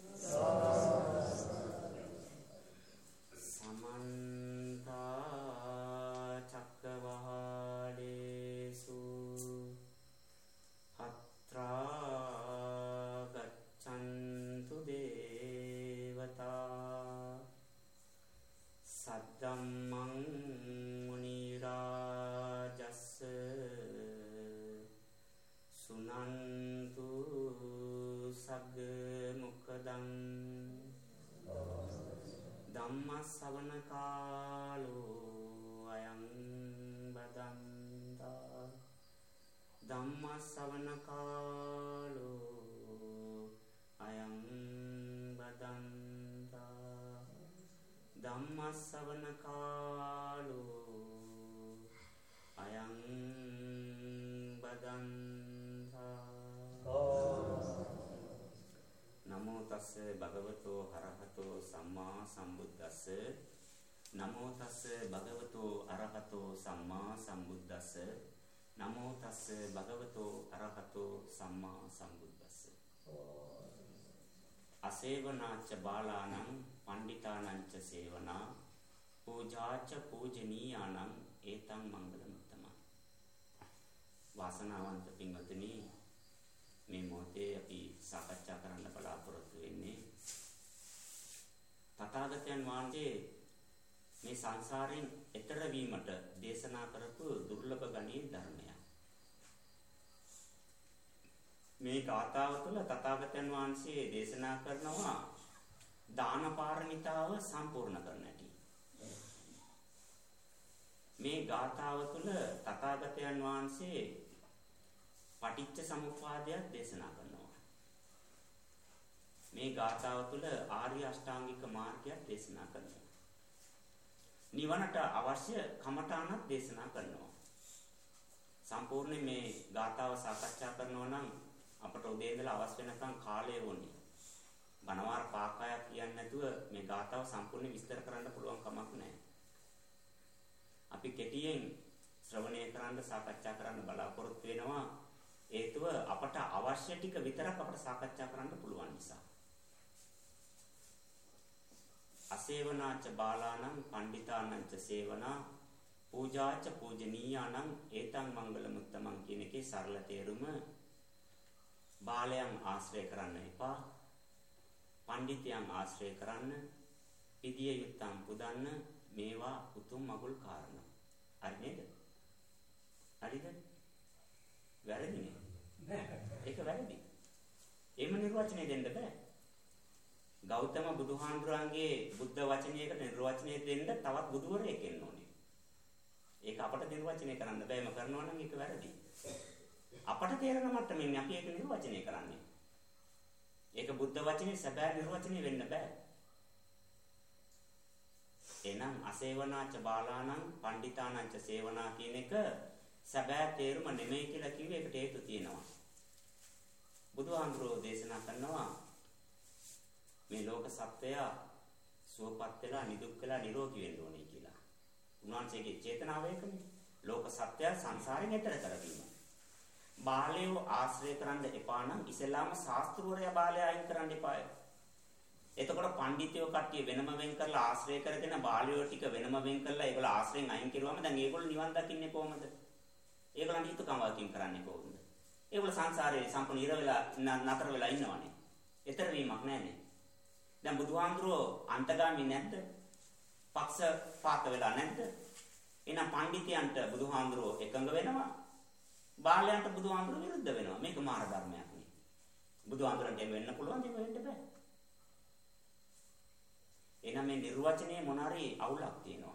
සමන්ත චක්කවාලේසු අත්‍රා ගච්ඡන්තු දේවතා සද්දම්මං මුනි රාජස්ස සුනන්තු සග්ග මොක්ඛදං ධම්ම ශ්‍රවණ කාලෝ අයං බදන්තා ධම්ම ශ්‍රවණ කාලෝ අයං බදන්තා ධම්ම ශ්‍රවණ කාලෝ අයං බදන්තා නමෝ තස්ස භගවතෝ අරහතෝ සම්මා සම්බුද්දස්ස නමෝ තස්ස භගවතෝ අරහතෝ සම්මා සම්බුද්දස්ස නමෝ තස්ස භගවතෝ අරහතෝ සම්මා සම්බුද්දස්ස අසේවනාච්ච බාලානං පණ්ඩිතානංච සේවනා පූජාච්ච පූජනීයානං ඒතං මංගලමුත්තම වාසනාවන්ත පින්වත්නි මේ මොහොතේ අපි සාකච්ඡා කරන්න බලාපොරොත්තු වෙන්නේ තථාගතයන් වහන්සේ මේ සංසාරයෙන් එතර වීමට දේශනා කරපු දුර්ලභ ගණී ධර්මයක්. මේ ගාථාව තුළ තථාගතයන් වහන්සේ දේශනා කරනවා දාන පාරමිතාව සම්පූර්ණ කරන හැටි. මේ ගාථාව තුළ තථාගතයන් වහන්සේ පටිච්ච සමුප්පාදයක් දේශනා කරනවා. මේ ගාථාව තුළ ආර්ය අෂ්ටාංගික මාර්ගයක් දේශනා කරනවා. නිවනට අවශ්‍ය කමඨාණක් දේශනා කරනවා. සම්පූර්ණ මේ ගාථාව සාකච්ඡා කරනවා නම් අපට උදේ ඉඳලා අවස් වෙනකන් කාලය වුණේ. බණවාර පාකායක් කියන්නේ නැතුව මේ ගාථාව සම්පූර්ණ විස්තර කරන්න පුළුවන් කමක් නැහැ. අපි කෙටියෙන් ශ්‍රවණය කරන්න සාකච්ඡා කරන්න බලාපොරොත්තු වෙනවා. හේතුව අපට අවශ්‍ය ටික විතරක් අපට සාකච්ඡා කරන්න පුළුවන් නිසා. අසේවනාච බාලාණං පණ්ඩිතානං ච සේවනා පූජාච පූජනීයාණං ඒතං මංගල මුත්තමං කියන එකේ සරල තේරුම බාලයන් ආශ්‍රය කරන්න එපා. පණ්ඩිතයන් ආශ්‍රය කරන්න, පිදිය යුත්තම් පුදන්න, මේවා උතුම් මගුල් කාරණා. හරි නේද? හරිද? වැරදි නේද? ඒක වැරදි. එහෙම නිර්වචනය දෙන්න බෑ. ගෞතම බුදුහාඳුරන්ගේ බුද්ධ වචනයකට නිර්වචනය දෙන්න තවත් බුදුවරයෙක් එන්න ඕනේ. ඒක අපට නිර්වචනය කරන්න බෑ. එම කරනවා නම් ඒක වැරදි. අපට තේරෙන මට්ටමින් අපි ඒක නිර්වචනය කරන්නේ. ඒක බුද්ධ වචනේ සැබෑ නිර්වචනය වෙන්න බෑ. එනම් අසේවනාච බාලාණං පණ්ඩිතානං ච සේවනා කියන එක සැබෑ තේරුම නෙමෙයි කියලා කිව්වේ ඒකට හේතු තියෙනවා. බුදුහාඳුරෝ දේශනා කරනවා මේ ලෝක සත්වය සුවපත් වෙලා නිදුක් වෙලා නිරෝගී වෙන්න ඕනේ කියලා. උන්වහන්සේගේ චේතනාව ඒකනේ. ලෝක සත්වය සංසාරයෙන් එතර කරගන්න. බාලයව ආශ්‍රය කරන්න එපා නම් ඉස්සෙල්ලාම ශාස්ත්‍රවරයා බාලයා අයින් කරන්න එපාය. එතකොට පඬිතුයෝ කට්ටිය වෙනම වෙන් කරලා ආශ්‍රය කරගෙන බාලයෝ ටික වෙනම වෙන් කරලා ඒගොල්ලෝ ආශ්‍රයෙන් අයින් කරුවාම දැන් ඒගොල්ලෝ නිවන් දකින්නේ කොහමද? ඒගොල්ලන්ට හිතුකම් වකින් කරන්නේ කොහොමද? ඒගොල්ලෝ සංසාරේ සම්පූර්ණ ඉර වෙලා නතර වෙලා ඉන්නවනේ. ඊතර වීමක් නැහැනේ. දැන් බුදුහාඳුරෝ අන්තගාමී නැද්ද? පක්ෂපාත වෙලා නැද්ද? එහෙනම් පඬිතියන්ට බුදුහාඳුරෝ එකඟ වෙනවා. බාලයන්ට බුදුහාඳුරෝ විරුද්ධ වෙනවා. මේක මාර ධර්මයක් නේ. බුදුහාඳුරන්ට වෙන්න පුළුවන් දෙයක් වෙන්න බෑ. එහෙනම් මේ නිර්වචනයේ මොනාරි අවුලක් තියෙනවා.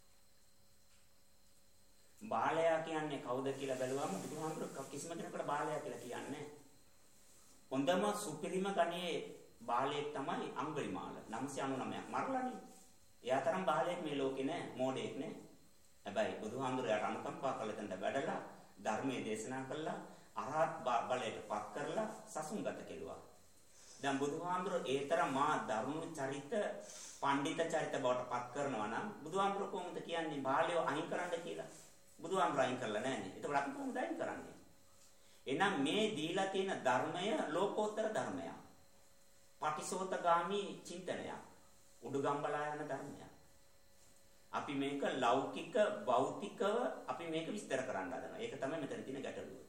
බාලයා කියන්නේ කවුද කියලා බැලුවම බුදුහාමුදුරුවෝ කිසිම කෙනෙකුට බාලයා කියලා කියන්නේ නැහැ. හොඳම සුපිරිම ගණයේ බාලයෙක් තමයි අංගලිමාල 999ක් මරලානේ. එයා තරම් බාලයෙක් මේ ලෝකේ නැහැ, මෝඩයෙක් නැහැ. හැබැයි බුදුහාමුදුරුවෝ අනුකම්පා කළ තැනට වැඩලා ධර්මයේ දේශනා කළා, අරහත් බලයට පත් කරලා සසුන්ගත කෙරුවා. දැන් බුදුහාමුදුරුවෝ ඒ තරම් මා දරුණු චරිත, පඬිත චරිත බවට පත් කරනවා නම් බුදුහාමුදුරුවෝ කොහොමද කියන්නේ බාලයෝ අයින් කරන්න කියලා? බුදුහාමුදුරුවෝ අයින් කරලා නැහැනේ. ඒකට අපි කොහොමද අයින් කරන්නේ? එහෙනම් මේ දීලා තියෙන ධර්මය ලෝකෝත්තර ධර්මයක්. පටිසෝතගාමි චින්තනයක්. උඩුගම්බලා යන ධර්මයක්. අපි මේක ලෞකික භෞතිකව අපි මේක විස්තර කරන්න හදනවා. ඒක තමයි මෙතන තියෙන ගැටලුව.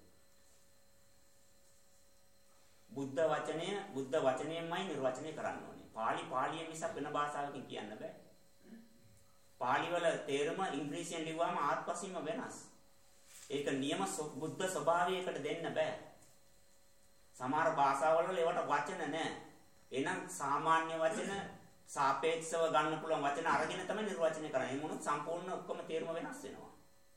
බුද්ධ වචනයෙන්මයි නිර්වචනය කරන්න ඕනේ. පාලියෙන් මිසක් වෙන භාෂාවකින් කියන්න බෑ. පාලි වල තේරුම ඉංග්‍රීසියෙන් ලිව්වම ආත්පසීම වෙනස්. ඒක නියම බුද්ධ ස්වභාවයකට දෙන්න බෑ. සමහර භාෂාවල ඒවට වචන නැහැ. එහෙනම් සාමාන්‍ය වචන සාපේක්ෂව ගන්න පුළුවන් වචන අරගෙන තමයි නිර්වචනය කරන්නේ. ඒ මොනොත් සම්පූර්ණ ඔක්කොම තේරුම වෙනස් වෙනවා.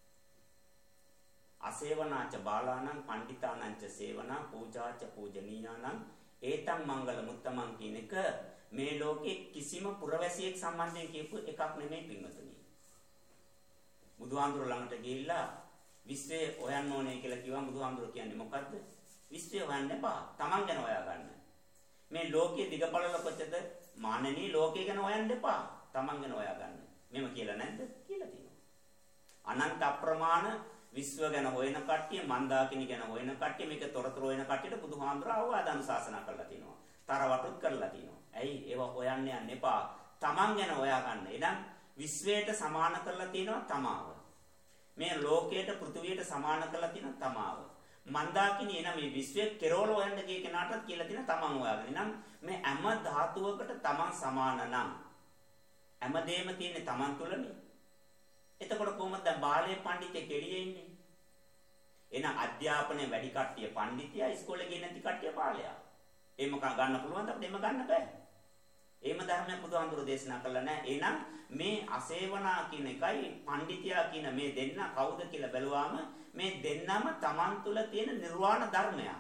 අසේවනාච බාලාණං පණ්ඩිතානං ච සේවනා පූජාච පූජනීයාණං ඒතං මංගල මුත්තමං කියන එක මේ ලෝකේ කිසිම පුරවැසියෙක් සම්බන්ධයෙන් කියපු එකක් නෙමෙයි පින්වතුනි. බුදුහාමුදුරුවෝ ළඟට ගිහිල්ලා විශ්වය හොයන්න ඕනේ කියලා කිව්වම බුදුහාමුදුරුවෝ කියන්නේ මොකද්ද? විශ්වය හොයන්න එපා. Taman ගැන හොයාගන්න. මේ ලෝකයේ දිගපළල කොච්චද? මානනී ලෝකය ගැන හොයන්න එපා. Taman ගැන හොයාගන්න. මෙහෙම කියලා නැද්ද? කියලා තියෙනවා. අනන්ත අප්‍රමාණ විශ්ව ගැන හොයන කට්ටිය, මන්දාකිනි ගැන හොයන කට්ටිය, මේක තොරතුරු හොයන කට්ටියට බුදුහාමුදුරුවෝ අවවාද අනුශාසනා කරලා තිනවා. තරවටුත් කරලා තිනවා. ඇයි ඒවා හොයන්න යන්න එපා. Taman ගැන හොයාගන්න. එනම් විශ්වයට සමාන කරලා තිනවා තමාව. මේ ලෝකයට පෘථුවියට සමාන කරලා තිනවා තමාව. මන්දාකිනි එනම් මේ විශ්වයේ කෙරවල හොයන්න ගිය කෙනාටත් කියලා තිනවා Taman හොයාගන්න. එනම් මේ හැම ධාතුවකට Taman සමාන නම් හැමදේම තියෙන්නේ Taman තුලනේ. එතකොට කොහොමද දැන් බාලයේ පඬිතේ කෙලියේ ඉන්නේ? එහෙනම් අධ්‍යාපනයේ වැඩි කට්ටිය පඬිතියා, ඉස්කෝලේ ගියේ නැති කට්ටිය බාලයා. එහෙම ගන්න පුළුවන්ද? අපිට එහෙම ගන්න බෑ. එහෙම ධර්මයක් බුදුහාමුදුරුවෝ දේශනා කළා නෑ. එහෙනම් මේ අසේවනා කියන එකයි පඬිතියා කියන මේ දෙන්න කවුද කියලා බැලුවාම මේ දෙන්නම Taman තුල තියෙන නිර්වාණ ධර්මයක්.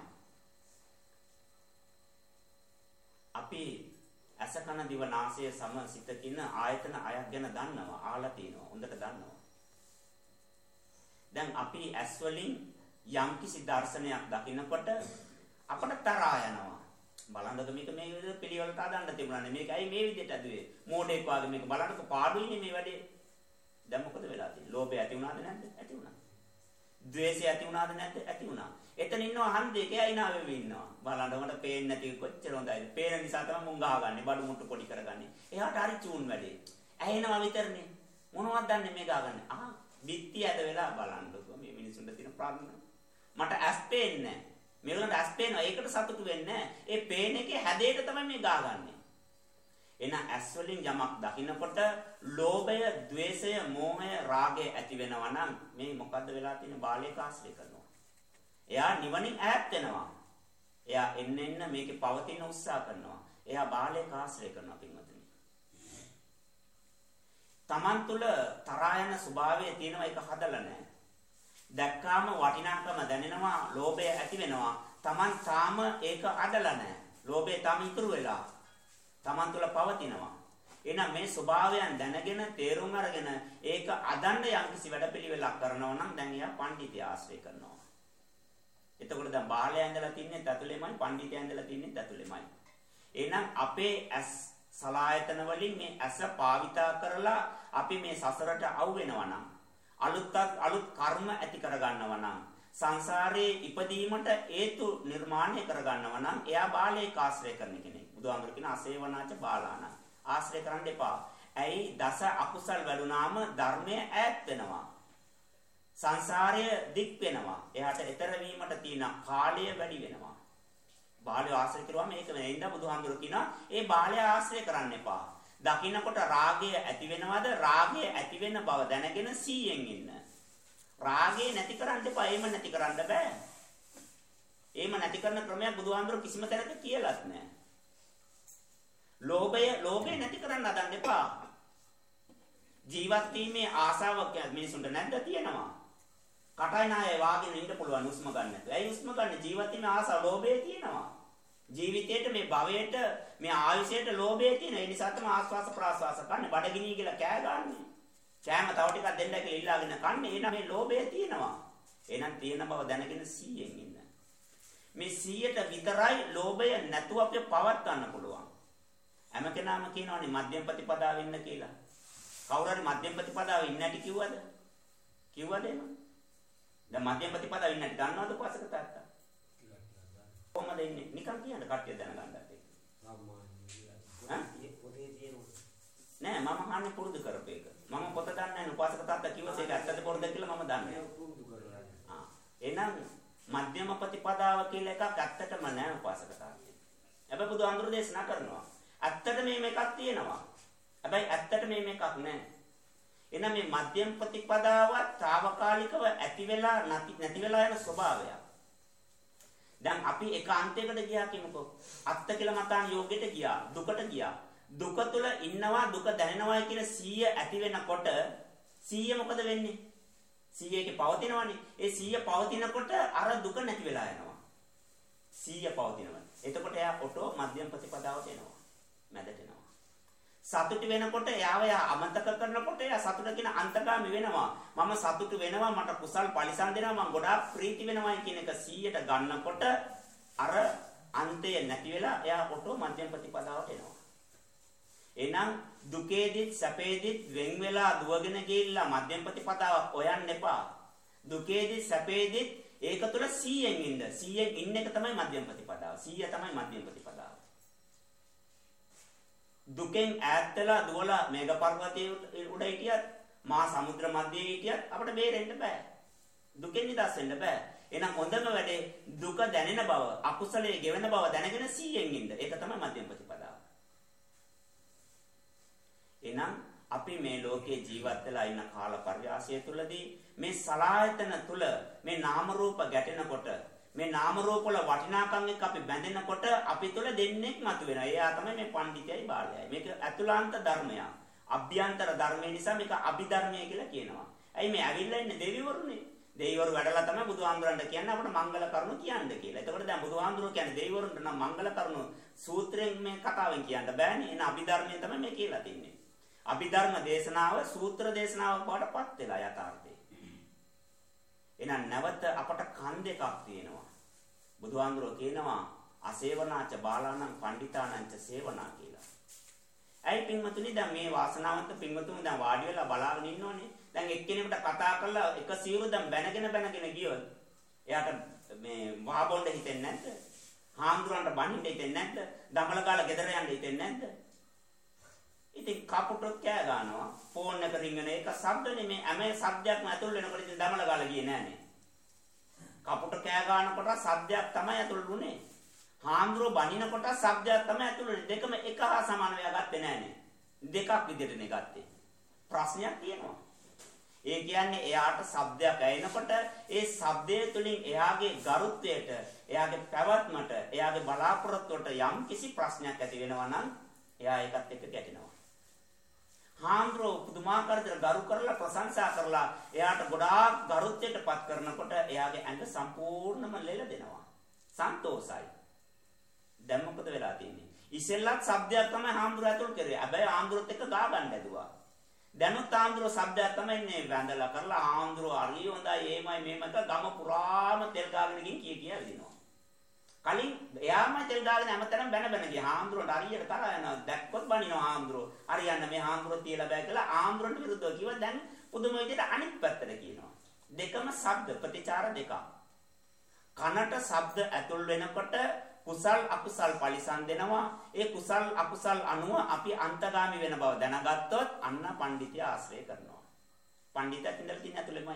අපි අසකන දිව නාසය සම සිත කියන ආයතන අයක් ගැන දන්නවා, අහලා තියෙනවා, හොඳට දන්නවා. දැන් අපි ඇස් වලින් යම්කිසි දර්ශනයක් දකිනකොට අපට තරහා යනවා. බලන්නක මේක මේ විදිහට පිළිවෙලට හදන්න තිබුණානේ. මේක ඇයි මේ විදිහට ඇදුවේ? මෝඩෙක් වගේ මේක බලන්නක පාඩුයිනේ මේ වැඩේ. දැන් මොකද වෙලා තියෙන්නේ? ලෝභය ඇති වුණාද නැද්ද? ඇති වුණා. ද්වේෂය ඇති වුණාද නැද්ද? ඇති වුණා. එතන ඉන්නවා හන්දේ කෑ ඉනා වෙවි ඉන්නවා. බලන්න මට පේන්නේ නැති කොච්චර හොඳයිද? පේන නිසා තමයි මුං ගහගන්නේ. බඩු මුට්ටු පොඩි කරගන්නේ. එයාට හරි චූන් වැඩේ. ඇහෙනවා විතරනේ. මොනවද දන්නේ මේ ගහගන්නේ? බිත්ති ඇද වෙලා බලන්නකො මේ මිනිසුන්ට තියෙන ප්‍රශ්න. මට ඇස් පේන්නේ නැහැ. මේගොල්ලන්ට ඇස් පේනවා. ඒකට සතුටු වෙන්නේ නැහැ. ඒ පේන එකේ හැදේට තමයි මේ ගහගන්නේ. එන ඇස් වලින් යමක් දකින්නකොට ලෝභය, ద్వේෂය, මෝහය, රාගය ඇති වෙනවා නම් මේ මොකද්ද වෙලා තියෙන්නේ? බාලයක ආශ්‍රය කරනවා. එයා නිවනින් ඈත් වෙනවා. එයා එන්න මේකේ පවතින උත්සාහ කරනවා. එයා බාලයක ආශ්‍රය කරනවා පින්වතුනි. Taman තුල තරහා යන ස්වභාවය තියෙනවා, ඒක හදලා නැහැ. දැක්කාම වටිනාකම දැනෙනවා, ලෝභය ඇති වෙනවා. Taman තාම ඒක අඩලා නැහැ. ලෝභය තාම ඉතුරු වෙලා. Taman තුල පවතිනවා. එහෙනම් මේ ස්වභාවයන් දැනගෙන තේරුම් අරගෙන ඒක අදන්න යම්කිසි වැඩපිළිවෙලක් කරනවා නම් දැන් එයා පඬිතිය ආශ්‍රය කරනවා. එතකොට දැන් බාලයා ඇඳලා තින්නේ දතුලෙමයි, පඬිතිය ඇඳලා තින්නේ දතුලෙමයි. එහෙනම් අපේ ඇස් සලායතන වලින් මේ ඇස පාවිතා කරලා අපි මේ සසරට අවු වෙනවා නම් අලුත් කර්ම ඇති කර ගන්නවා නම් සංසාරේ ඉපදීමට හේතු නිර්මාණය කර ගන්නවා නම් එයා බාලයක ආශ්‍රය කරන කෙනෙක්. බුදුහාමුදුරු කියන අසේවනාච බාලාන ආශ්‍රය කරන්න එපා. ඇයි? දස අකුසල් වැඩුණාම ධර්මය ඈත් වෙනවා. සංසාරය දික් වෙනවා. එයාට ඈතර වීමට තියෙන කාලය වැඩි වෙනවා. බාලය ආශ්‍රය කරුවාම ඒක වෙනින්ද බුදුහාමුදුරු කියනවා ඒ බාලය ආශ්‍රය කරන්න එපා. දකින්නකොට රාගය ඇති වෙනවද? රාගය ඇති වෙන බව දැනගෙන 100න් ඉන්න. රාගය නැති කරන්න එපා. එහෙම නැති කරන්න බෑ. එහෙම නැති කරන ක්‍රමයක් බුදුහාමුදුරු කිසිම තැනක කියලාත් නැහැ. ලෝභය නැති කරන්න හදන්න එපා. ජීවත් වීමේ ආසාවක් මිනිසුන්ට නැද්ද? තියෙනවා. කටයි නායේ වාගෙන ඉන්න පුළුවන් උස්ම ගන්න නැතුව. ඇයි උස්ම ගන්න? ජීවත් වීමේ ආසාව ලෝභය තියෙනවා. ජීවිතේට මේ භවයට මේ ආයුෂයට ලෝභය තියෙන. ඒ නිසා තමයි ආස්වාස ප්‍රාස්වාස කන්නේ. බඩගිනි කියලා කෑ ගන්න. කෑම තව ටිකක් දෙන්න කියලා ඉල්ලාගෙන කන්නේ. එහෙනම් මේ ලෝභය තියෙනවා. එහෙනම් තියෙන බව දැනගෙන 100න් ඉන්න. මේ 100ට විතරයි ලෝභය නැතුව අපිට පවත්වන්න පුළුවන්. හැම කෙනාම කියනවානේ මධ්‍යම ප්‍රතිපදාව ඉන්න කියලා. කවුරු හරි මධ්‍යම ප්‍රතිපදාව ඉන්න ඇති කිව්වද? කිව්වද එහෙම? දැන් මධ්‍යම ප්‍රතිපදාව ඉන්න ඇති දන්නවද පාසක තාත්තා? කොහමද ඉන්නේ? නිකන් කියන්න කට්ටිය දැනගන්නත් ඒක. පොතේ තියෙනවා. නෑ මම අහන්නේ පුරුදු කරපේක. මම පොත දන්නේ නැහැ. උපාසක තාත්තා කිව්වොත් ඒක ඇත්තද පොරද කියලා මම දන්නේ නැහැ. පුරුදු කරලා. එහෙනම් මධ්‍යම ප්‍රතිපදාව කියලා එකක් ඇත්තටම නැහැ උපාසක තාත්තා. හැබැයි බුදුහාමුදුරු දේශනා කරනවා. ඇත්තට මේ එකක් තියෙනවා. හැබැයි ඇත්තට මේ එකක් නැහැ. එහෙනම් මේ මධ්‍යම ප්‍රතිපදාවත් తాවකාලිකව ඇති වෙලා නැති වෙලා යන ස්වභාවයක්. දැන් අපි එක අන්තයකට ගියා කියමුකෝ. අත්ත කියලා මතාන යෝගයට ගියා. දුකට ගියා. දුක තුල ඉන්නවා දුක දැනෙනවා කියන 100 ඇති වෙනකොට 100 මොකද වෙන්නේ? 100 එකේ පවතිනවනේ. ඒ 100 පවතිනකොට අර දුක නැති වෙලා යනවා. 100 පවතිනවා. එතකොට එයා ඔටෝ මධ්‍යම ප්‍රතිපදාවට එනවා. මැදට එනවා. සතුට වෙනකොට එයාව අමතක කරනකොට එයා සතුට කියන අන්තගාමි වෙනවා. මම සතුට වෙනවා, මට කුසල් පරිසම් දෙනවා, මම ගොඩාක් ප්‍රීති වෙනවා කියන එක 100ට ගන්නකොට අර අන්තය නැති වෙලා එයා ඔටෝ මධ්‍යම ප්‍රතිපදාවට එනවා. එහෙනම් දුකේදිත් සැපේදිත් වෙන් වෙලා දුවගෙන ගිහිල්ලා මධ්‍යම ප්‍රතිපදාව හොයන්න එපා. දුකේදිත් සැපේදිත් ඒක තුළ 100න් ඉන්න. 100න් ඉන්න එක තමයි මධ්‍යම ප්‍රතිපදාව. 100 තමයි මධ්‍යම ප්‍රතිපදාව. දුකෙන් ඈත් වෙලා දුවලා මේඝ පර්වතයේ උඩ හිටියත් මහා සමුද්‍ර මැදේ හිටියත් අපිට බේරෙන්න බෑ. දුකෙන් නිදහස් වෙන්න බෑ. එහෙනම් හොඳම වැඩේ දුක දැනෙන බව, අකුසලයේ ගෙවෙන බව දැනගෙන 100න් ඉන්න. ඒක තමයි මධ්‍යම ප්‍රතිපදාව. එහෙනම් අපි මේ ලෝකේ ජීවත් වෙලා ඉන්න කාල පරියාසය තුලදී මේ සලායතන තුල මේ නාම රූප ගැටෙනකොට මේ නාම රූප වල වටිනාකම් එක්ක අපි බැඳෙනකොට අපි තුල දෙන්නේක් මතුවෙනවා. එයා තමයි මේ පඬිතයයි බාලයයි. මේක අතුලාන්ත ධර්මයක්. අභ්‍යන්තර ධර්මය නිසා මේක අභිධර්මය කියලා කියනවා. ඇයි මේ ඇවිල්ලා ඉන්නේ දෙවිවරුනේ? දෙවිවරු වැඩලා තමයි බුදුහාමුදුරන්ට කියන්නේ අපිට මංගල කරුණු කියන්න කියලා. එතකොට දැන් බුදුහාමුදුරුවෝ කියන්නේ දෙවිවරුන්ට නම් මංගල කරුණු සූත්‍රයෙන් මේ කතාවෙන් කියන්න බෑනේ. එන අභිධර්මයෙන් තමයි මේ කියලා තින්නේ. අභිධර්ම දේශනාව සූත්‍ර දේශනාවක් වඩපත් වෙලා යථාර්ථේ. එහෙනම් නැවත අපට කන් දෙකක් තියෙනවා. බුදුහාමුදුරුවෝ කියනවා අසේවනාච බාලාණං පණ්ඩිතාණං ච සේවනා කියලා. ඇයි පින්වතුනි දැන් මේ වාසනාවන්ත පින්වතුන් දැන් වාඩි වෙලා බලාගෙන ඉන්නෝනේ. දැන් එක්කෙනෙකුට කතා කරලා එක සිවුරු දැන් බැනගෙන ගියොත් එයාට මේ වහබොණ්ඩ හිතෙන්නේ නැද්ද? හාමුදුරන්ට බණින්න හිතෙන්නේ නැද්ද? දමල ගාලා ගෙදර යන්න හිතෙන්නේ නැද්ද? ඉතින් කපුටොත් කෑ ගන්නවා. ෆෝන් එක රින්ගන එක ශබ්දනේ මේ හැම ශබ්දයක්ම ඇතුල් වෙනකොට ඉතින් දමල ගාලා ගියේ නෑනේ. කපුට කෑ ගන්නකොට ශබ්දයක් තමයි ඇතුල් වුනේ. හාමුදුරුව බණිනකොට ශබ්දයක් තමයි ඇතුල් වුනේ. දෙකම එක හා සමාන වෙලා ගත්තේ නෑනේ. දෙකක් විදිහටනේ ගත්තේ. ප්‍රශ්නයක් තියෙනවා. ඒ කියන්නේ එයාට ශබ්දයක් ඇහෙනකොට ඒ ශබ්දය තුළින් එයාගේ ගරුත්වයට, එයාගේ පැවැත්මට, එයාගේ බලාපොරොත්තුවට යම් කිසි ප්‍රශ්නයක් ඇති වෙනවා නම් එයා ඒකත් එක්ක ගැටෙනවා. හාමුදුරුවෝ පුදුමාකාර විදිහට ගරු කරලා ප්‍රශංසා කරලා එයාට ගොඩාක් ගරුත්වයටපත් කරනකොට එයාගේ ඇඟ සම්පූර්ණයෙන්ම ලෙලදෙනවා. සන්තෝසයි. දැන් මොකද වෙලා තියෙන්නේ? ඉස්සෙල්ලත් ශබ්දයක් තමයි හාමුදුරුවෝ ඇතුල් කරේ. හැබැයි හාමුදුරුවොත් එක්ක ගා ගන්න ඇදුවා. දැනුත් හාමුදුරුවෝ ශබ්දයක් තමයි ඉන්නේ වැඳලා කරලා හාමුදුරුවෝ හරි හොඳයි එහෙමයි මේමක ගම පුරාම තෙල් ගාගෙන ගින් කිය විදිනවා. කලින් එයාම තෙල් ගාගෙන හැමතැනම බැන ගියා. හාමුදුරුවන්ට හරියට තරහ යනවා. දැක්කොත් බනිනවා හාමුදුරුවෝ. හරියන්න මේ හාමුදුරුවෝ තියලා බෑ කියලා හාමුදුරන්ට විරුද්ධව කිව්වා. දැන් පුදුම විදිහට අනිත් පැත්තට කියනවා. දෙකම ශබ්ද ප්‍රතිචාර දෙකක්. කනට ශබ්ද ඇතුල් වෙනකොට කුසල් අකුසල් පරිසම් දෙනවා. ඒ කුසල් අකුසල් අනුව අපි අන්තගාමි වෙන බව දැනගත්තොත් අන්න පඬිතිය ආශ්‍රය කරනවා. පඬිතත් ඉඳලා තියෙන ඇතුළෙමයි.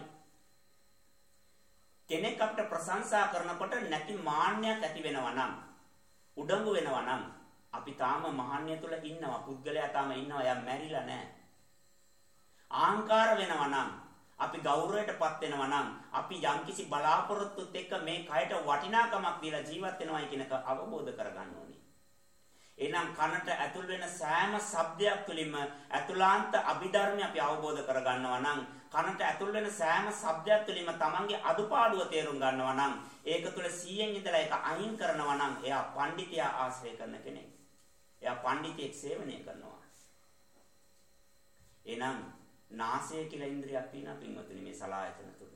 කෙනෙක් අපිට ප්‍රශංසා කරනකොට නැති මාන්නයක් ඇති වෙනවා නම්, උඩඟු වෙනවා නම් අපි තාම මහාන්‍ය තුල ඉන්නවා. පුද්ගලයා තාම ඉන්නවා. එයා මැරිලා නැහැ. ආහංකාර වෙනවා නම්, අපි ගෞරවයටපත් වෙනවා නම්, අපි යම්කිසි බලාපොරොත්තුත් එක්ක මේ කයට වටිනාකමක් දීලා ජීවත් වෙනවා කියන එක අවබෝධ කරගන්න ඕනේ. එහෙනම් කනට ඇතුල් වෙන සෑම ශබ්දයක් තුළින්ම අතුලාන්ත අභිධර්මය අපි අවබෝධ කරගන්නවා නම්, කනට ඇතුල් වෙන සෑම ශබ්දයක් තුළින්ම තමන්ගේ අදුපාඩුව තේරුම් ගන්නවා නම්, ඒක තුළ 100න් ඉඳලා ඒක අයින් කරනවා නම් එයා පඬිතියා ආශ්‍රය කරන කෙනෙක්. එයා පඬිතියෙක් සේවනය කරනවා. එහෙනම් නාසය කියලා ඉන්ද්‍රියක් තියෙනවා පින්වතුනි මේ සලායතන තුල.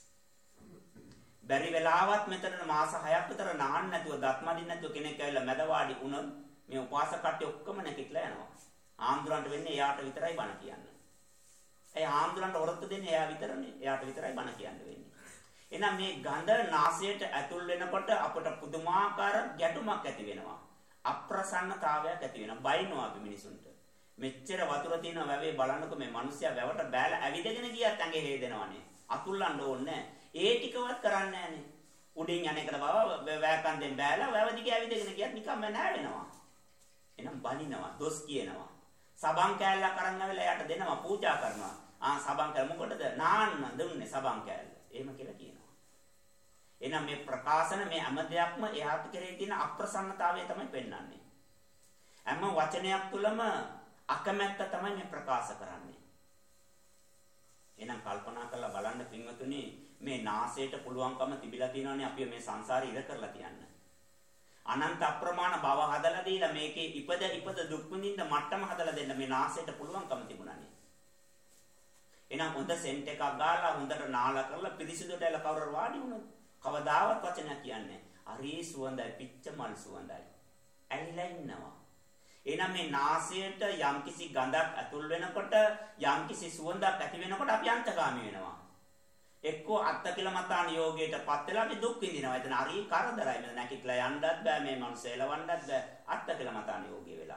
බැරි වෙලාවත් මෙතන මාස 6ක් විතර නාන්න නැතුව දත් මදින්න නැතුව කෙනෙක් ඇවිල්ලා මැද වාඩි වුණොත් මේ උපාසක කට්ටිය ඔක්කොම නැකිట్లా යනවා. ආම්දුරන්ට වෙන්නේ එයාට විතරයි බණ කියන්න. ඒ ආම්දුරන්ට වරොත්තු දෙන්නේ එයා විතරනේ. එයාට විතරයි බණ කියන්න වෙන්නේ. එහෙනම් මේ ගඳ නාසයට ඇතුල් වෙනකොට අපට පුදුමාකාර ගැටුමක් ඇති වෙනවා. අප්‍රසන්නතාවයක් ඇති වෙනවා. බයිනවා අපි මිනිසුන්ට. මෙච්චර වතුර තියෙන වැවේ බලන්නකො මේ මිනිස්සයා වැවට බෑලා ඇවිදගෙන ගියත් ඇඟේ හේදෙනවනේ. අතුල්ලන්න ඕනේ නැහැ. ඒ ටිකවත් කරන්නේ නැහනේ. උඩින් යන එකට බව වැකන්දෙන් බෑලා වැව දිගේ ඇවිදගෙන ගියත් නිකම්ම නෑවෙනවා. එහෙනම් බනිනවා, දොස් කියනවා. සබන් කෑල්ලක් අරන් ආවිලා එයාට දෙනවා, පූජා කරනවා. සබන් කෑල්ල මොකටද? නාන්න දුන්නේ සබන් කෑල්ල. එහෙම කියලා කියනවා. එහෙනම් මේ ප්‍රකාශන මේ හැම දෙයක්ම එයාට කෙරේ තියෙන අප්‍රසන්නතාවය තමයි පෙන්වන්නේ. හැම වචනයක් තුළම අකමැත්ත තමයි මේ ප්‍රකාශ කරන්නේ. එහෙනම් කල්පනා කරලා බලන්න පින්වතුනි මේ නාසයට පුළුවන්කම තිබිලා තියෙනවානේ අපි මේ සංසාරේ ඉර කරලා තියන්න. අනන්ත අප්‍රමාණ භව හදලා දීලා මේකේ ඉපද දුක් විඳින්න මට්ටම හදලා දෙන්න මේ නාසයට පුළුවන්කම තිබුණානේ. එහෙනම් හොඳ සෙන්ට් එකක් ගාලා හොඳට නාලා කරලා පිරිසිදුට ඇල කවුරු වාඩි වුණොත් කවදාවත් වචනයක් කියන්නේ හරි සුවඳයි පිච්ච මල් සුවඳයි. ඇලිලා ඉන්නවා. එහෙනම් මේ නාසයට යම්කිසි ගඳක් ඇතුල් වෙනකොට යම්කිසි සුවඳක් ඇති වෙනකොට අපි අන්තගාමී වෙනවා. එක්කෝ අත්තකිලමතාන යෝගයටපත් වෙලා අපි දුක් විඳිනවා. එතන හරි කරදරයි. මෙතන නැකිట్లా යන්නත් බෑ. මේ මනුස්සය එලවන්නත් බෑ. අත්තකිලමතාන යෝගය වෙලා.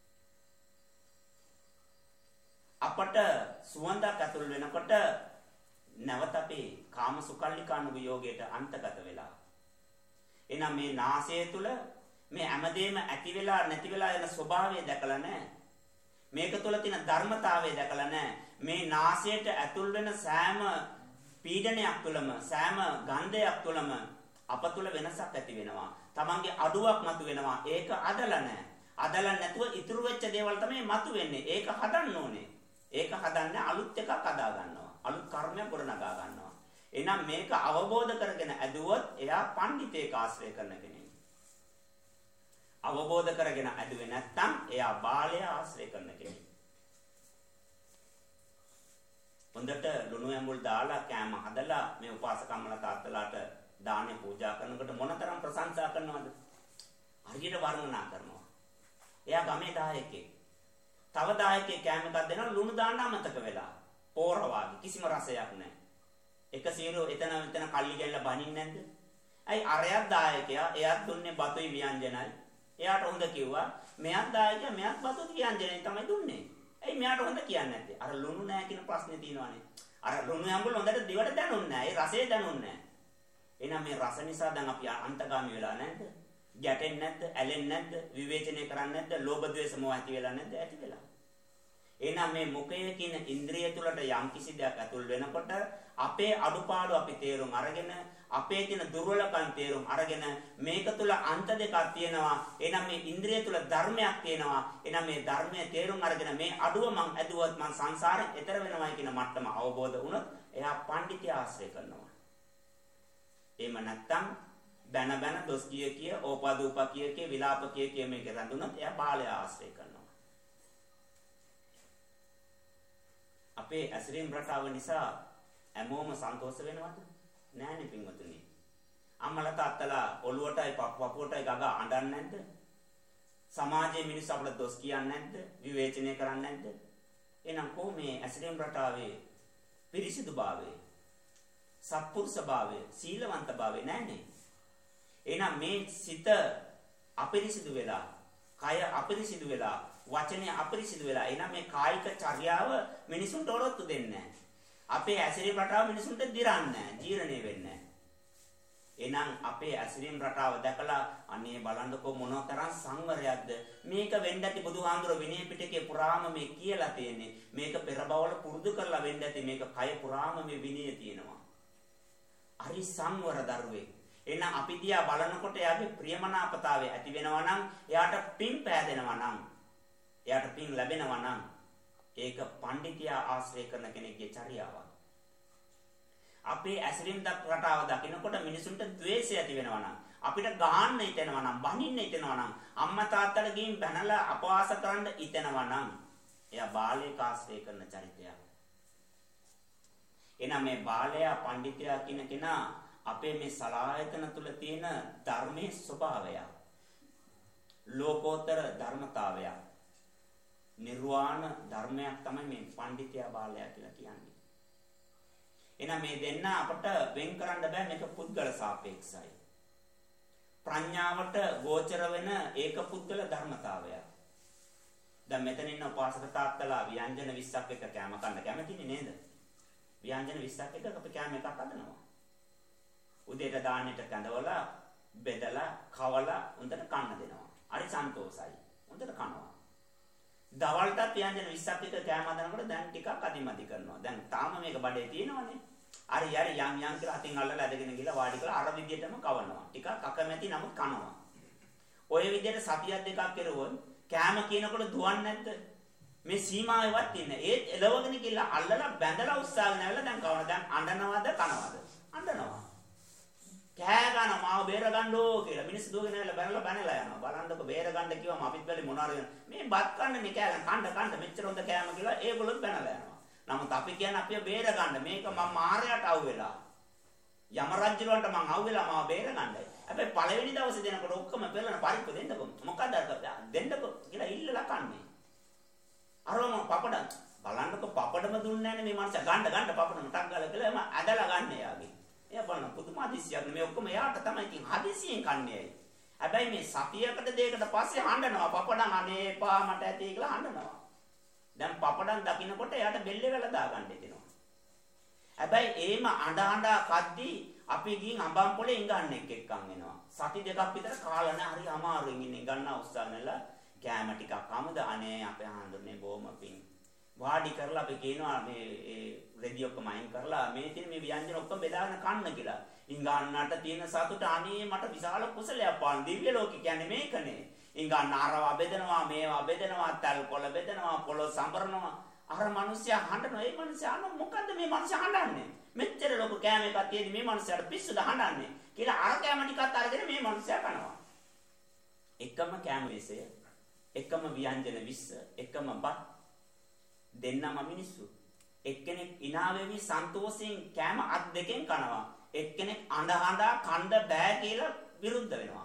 අපට සුවඳක් ඇතුල් වෙනකොට නැවත අපේ කාම සුකල්ලිකානුග යෝගයට අන්තගත වෙලා. එහෙනම් මේ නාසය තුල මේ හැමදේම ඇති වෙලා නැති වෙලා යන ස්වභාවය දැකලා නැහැ. මේක තුළ තියෙන ධර්මතාවය දැකලා නැහැ. මේ නාසයට ඇතුල් වෙන සෑම පීඩනයක් තුළම සෑම ගන්ධයක් තුළම අප තුළ වෙනසක් ඇති වෙනවා. තමන්ගේ අඩුවක් මතු වෙනවා. ඒක අදලා නැහැ. අදලා නැතුව ඉතුරු වෙච්ච දේවල් තමයි මතු වෙන්නේ. ඒක හදන්න ඕනේ. ඒක හදන්න අලුත් එකක් හදා ගන්නවා. අලුත් කර්මයක් ගොඩනගා ගන්නවා. එහෙනම් මේක අවබෝධ කරගෙන ඇදුවොත් එයා පඬිතේක ආශ්‍රය කරන කෙනෙක්. අවබෝධ කරගෙන ඇදුවේ නැත්නම් එයා බාලය ආශ්‍රය කරන කෙනෙක්. හොඳට ලුණු ඇඹුල් දාලා කෑම හදලා මේ උපාසකම්මලා තාත්තලාට දානේ පූජා කරනකොට මොනතරම් ප්‍රශංසා කරනවද? හරියට වර්ණනා කරනවා. එයා ගමේ දායකයෙක්. තව දායකයෙක් කෑම එකක් දෙනවා ලුණු දාන්න අමතක වෙලා. පෝර වාගේ කිසිම රසයක් නැහැ. එක සීරෝ එතන කල්ලි ගැල්ලා බනින්නේ නැද්ද? අයි අරයක් දායකයා එයාත් දුන්නේ බතුයි ව්‍යංජනයි. එයාට හොඳ කිව්වා. මෙයාත් දායකයා මෙයාත් බතුයි ව්‍යංජනයි තමයි දුන්නේ. ඇයි මෙයාට හොඳ කියන්නේ නැත්තේ? අර ලුණු නැහැ කියන ප්‍රශ්නේ තියෙනවානේ. අර ලුණු යම්බුල හොඳට දිවට දැනුන්නේ නැහැ. ඒ රසය දැනුන්නේ නැහැ. එහෙනම් මේ රස නිසා දැන් අපි අන්තගාමී වෙලා නැද්ද? ගැටෙන්නේ නැද්ද? ඇලෙන්නේ නැද්ද? විවේචනය කරන්නේ නැද්ද? ලෝභ ද්වේෂ මොහ ඇති වෙලා නැද්ද? ඇති වෙලා. එහෙනම් මේ මුඛය කියන ඉන්ද්‍රිය තුළට යම් කිසි දෙයක් ඇතුල් වෙනකොට අපේ අඩුපාඩු අපි තේරුම් අරගෙන අපේ තියෙන දුර්වලකම් තේරුම් අරගෙන මේක තුල අන්ත දෙකක් තියෙනවා. එහෙනම් මේ ඉන්ද්‍රිය තුල ධර්මයක් තියෙනවා. එහෙනම් මේ ධර්මයේ තේරුම් අරගෙන මේ අඩුව මං ඇදුවත් මං සංසාරයෙන් එතර වෙනවයි කියන මට්ටම අවබෝධ වුණොත් එයා පඬිතිය ආශ්‍රය කරනවා. එහෙම නැත්තම් බැන දොස් කිය ඕපාදූප කිය විලාප කිය මේක රඳුනොත් එයා බාලය ආශ්‍රය කරනවා. අපේ ඇසිරීම් රටාව නිසා හැමෝම සන්තෝෂ වෙනවද? නෑනේ පින්වතුනි. අම්මලා තාත්තලා ඔළුවටයි පපුවටයි ගගා අඬන්නේ නැද්ද? සමාජයේ මිනිස්සු අපිට දොස් කියන්නේ නැද්ද? විවේචනය කරන්නේ නැද්ද? එහෙනම් කොහොමද ඇසිරීම් රටාවේ පිරිසිදුභාවය, සත්පුරුෂභාවය, සීලවන්තභාවය නැන්නේ? එහෙනම් මේ සිත අපිරිසිදු වෙලා, කය අපිරිසිදු වෙලා, වචනේ අපිරිසිදු වෙලා එහෙනම් මේ කායික චර්යාව මිනිසුන්ට ඔරොත්තු දෙන්නේ නැහැ. අපේ ඇසිරීම් රටාව මිනිසුන්ට දිරන්නේ නැහැ, ජීර්ණය වෙන්නේ නැහැ. එහෙනම් අපේ ඇසිරීම් රටාව දැකලා අනේ බලන්නකෝ මොනතරම් සංවරයක්ද මේක වෙන්න ඇති බුදුහාඳුර විනය පිටකේ පුරාම මේ කියලා තියෙන්නේ. මේක පෙර බවවල පුරුදු කරලා වෙන්න ඇති මේක කය පුරාම මේ විනය තියෙනවා. හරි සංවර දරුවේ. එහෙනම් අපි දිහා බලනකොට එයාගේ ප්‍රියමනාපතාවය ඇති වෙනවා නම් එයාට පින් පෑදෙනවා නම් එයාට පින් ලැබෙනවා නම් ඒක පඬිතිය ආශ්‍රය කරන කෙනෙක්ගේ චර්යාවක්. අපේ ඇසිරීම් රටාව දකිනකොට මිනිසුන්ට ද්වේෂය ඇති වෙනවා නම් අපිට ගහන්න හිතෙනවා නම් බනින්න හිතෙනවා නම් අම්මා තාත්තලා ගිහින් බැනලා අපවාස කරන්න හිතෙනවා නම් එයා බාලයෙක් ආශ්‍රය කරන චරිතයක්. එහෙනම් මේ බාලයා පඬිතියා කියන කෙනා අපේ මේ සලායතන තුල තියෙන ධර්මයේ ස්වභාවය, ලෝකෝත්තර ධර්මතාවය, නිර්වාණ ධර්මයක් තමයි මේ පඬිතියා බාලයා කියලා කියන්නේ. එහෙනම් මේ දෙන්න අපට වෙන් කරන්න බෑ, මේක පුද්ගල සාපේක්ෂයි. ප්‍රඥාවට ගෝචර වෙන ඒක පුද්ගල ධර්මතාවයක්. දැන් මෙතන ඉන්න උපාසක තාත්තලා ව්‍යංජන 20ක් එක කැම කන්න කැමතිනේ නේද? ව්‍යංජන 20ක් එක අපි කැම එකක් හදනවා. උදේට දාන්නට කඳවලා බෙදලා කවලා උන්ට කන්න දෙනවා. හරි සන්තෝසයි. උන්ට කනවා. දවල්ටත් ව්‍යංජන 20ක් එක කැම හදනකොට දැන් ටිකක් අදිමදි කරනවා. දැන් තාම මේක බඩේ තියෙනවනේ. හරි යම් කියලා අතින් අල්ලලා ඇදගෙන ගිහලා වාඩි කරලා අර විදියටම කවනවා. ටිකක් අකමැති නමුත් කනවා. ඔය විදියට සතියක් දෙකක් කෙරුවොත් කැම කියනකොට දුවන්නේ නැද්ද? මේ සීමාවෙවත් තියෙන. ඒත් එලවගෙන ගිහලා අල්ලලා බැඳලා උස්සාගෙන ආවලා දැන් කවන. දැන් අඬනවද කනවද? අඬනවා. කෑ ගන්න මාව බේර ගන්නෝ කියලා මිනිස්සු දුවගෙන ආවලා බැනලා යනවා. බලන්නකො බේර ගන්න කිව්වම අපිත් බැලි මොනවාරද මේ බත් කන්න මේ කෑ කන්න මෙච්චර හොඳ කෑම කියලා ඒගොල්ලොත් බැනලා යනවා. නමුත් අපි කියන්නේ අපිව බේර ගන්න. මේක මම මාරයට අවු වෙලා. යම රජුලන්ට මං අවු වෙලා මාව බේර ගන්නයි. හැබැයි පළවෙනි දවසේ දෙනකොට ඔක්කොම පෙරලන පරිප්පු දෙන්නකො. මොකද අර දෙන්නකො කියලා ඉල්ලලා කන්නේ. අරම පපඩම් බලන්නකො පපඩම දුන්නේ නැනේ මේ මනුස්සයා ගන්න පපඩම ටක් ගාලා කියලා එම ඇදලා ගන්න යාගේ. එයා බලන පුදුම හදිසියක් නේ මේ ඔක්කොම එයාට තමයි ඉතින් හදිසියෙන් කන්නේ ඇයි. හැබැයි මේ සතියකට දෙයකට පස්සේ හඬනවා පපඩම් අනේ පා මට ඇති කියලා හඬනවා. දැන් පපඩම් දකින්නකොට එයාට බෙල්ලේ වෙලා දාගන්න දෙනවා. හැබැයි ඒම අඬ කද්දී අපි ගින් අඹන් පොලේ ඉඟන්නෙක් එක්කන් එනවා. සති දෙකක් විතර කාලා නැහැ හරි අමාරුවෙන් ඉන්නේ ගන්න උස්සන්නලා කෑම ටිකක් අමුද අනේ අපේ හඳුන්නේ බොම පිං. වාඩි කරලා අපි කියනවා මේ රෙදි ඔක්කොම අයින් කරලා මේ තියෙන මේ ව්‍යංජන ඔක්කොම බෙදාගෙන කන්න කියලා. ඉඟන්නට තියෙන සතුට අනේ මට විශාල කුසලයක් පාන දිව්‍ය ලෝකේ කියන්නේ මේකනේ. ඉඟන්න අරවා බෙදනවා මේවා බෙදනවා තල් කොළ බෙදනවා පොළො සම්බරනවා. අර මිනිස්සයා හඬනවා. ඒ මිනිස්සයා අන මොකද්ද මේ මිනිස්සයා හඬන්නේ? මෙච්චර ලොකු කෑම එකක් තියෙදි මේ මිනිස්සයාට පිස්සුද හඬන්නේ කියලා අර කෑම ටිකත් අරගෙන මේ මිනිස්සයා කනවා. එකම කෑම විශය, එකම ව්‍යංජන 20, එකම බත් දෙන්නම මිනිස්සු. එක්කෙනෙක් ඉනා වෙවි සන්තෝෂයෙන් කෑම අත් දෙකෙන් කනවා. එක්කෙනෙක් අඬ කන්න බෑ කියලා විරුද්ධ වෙනවා.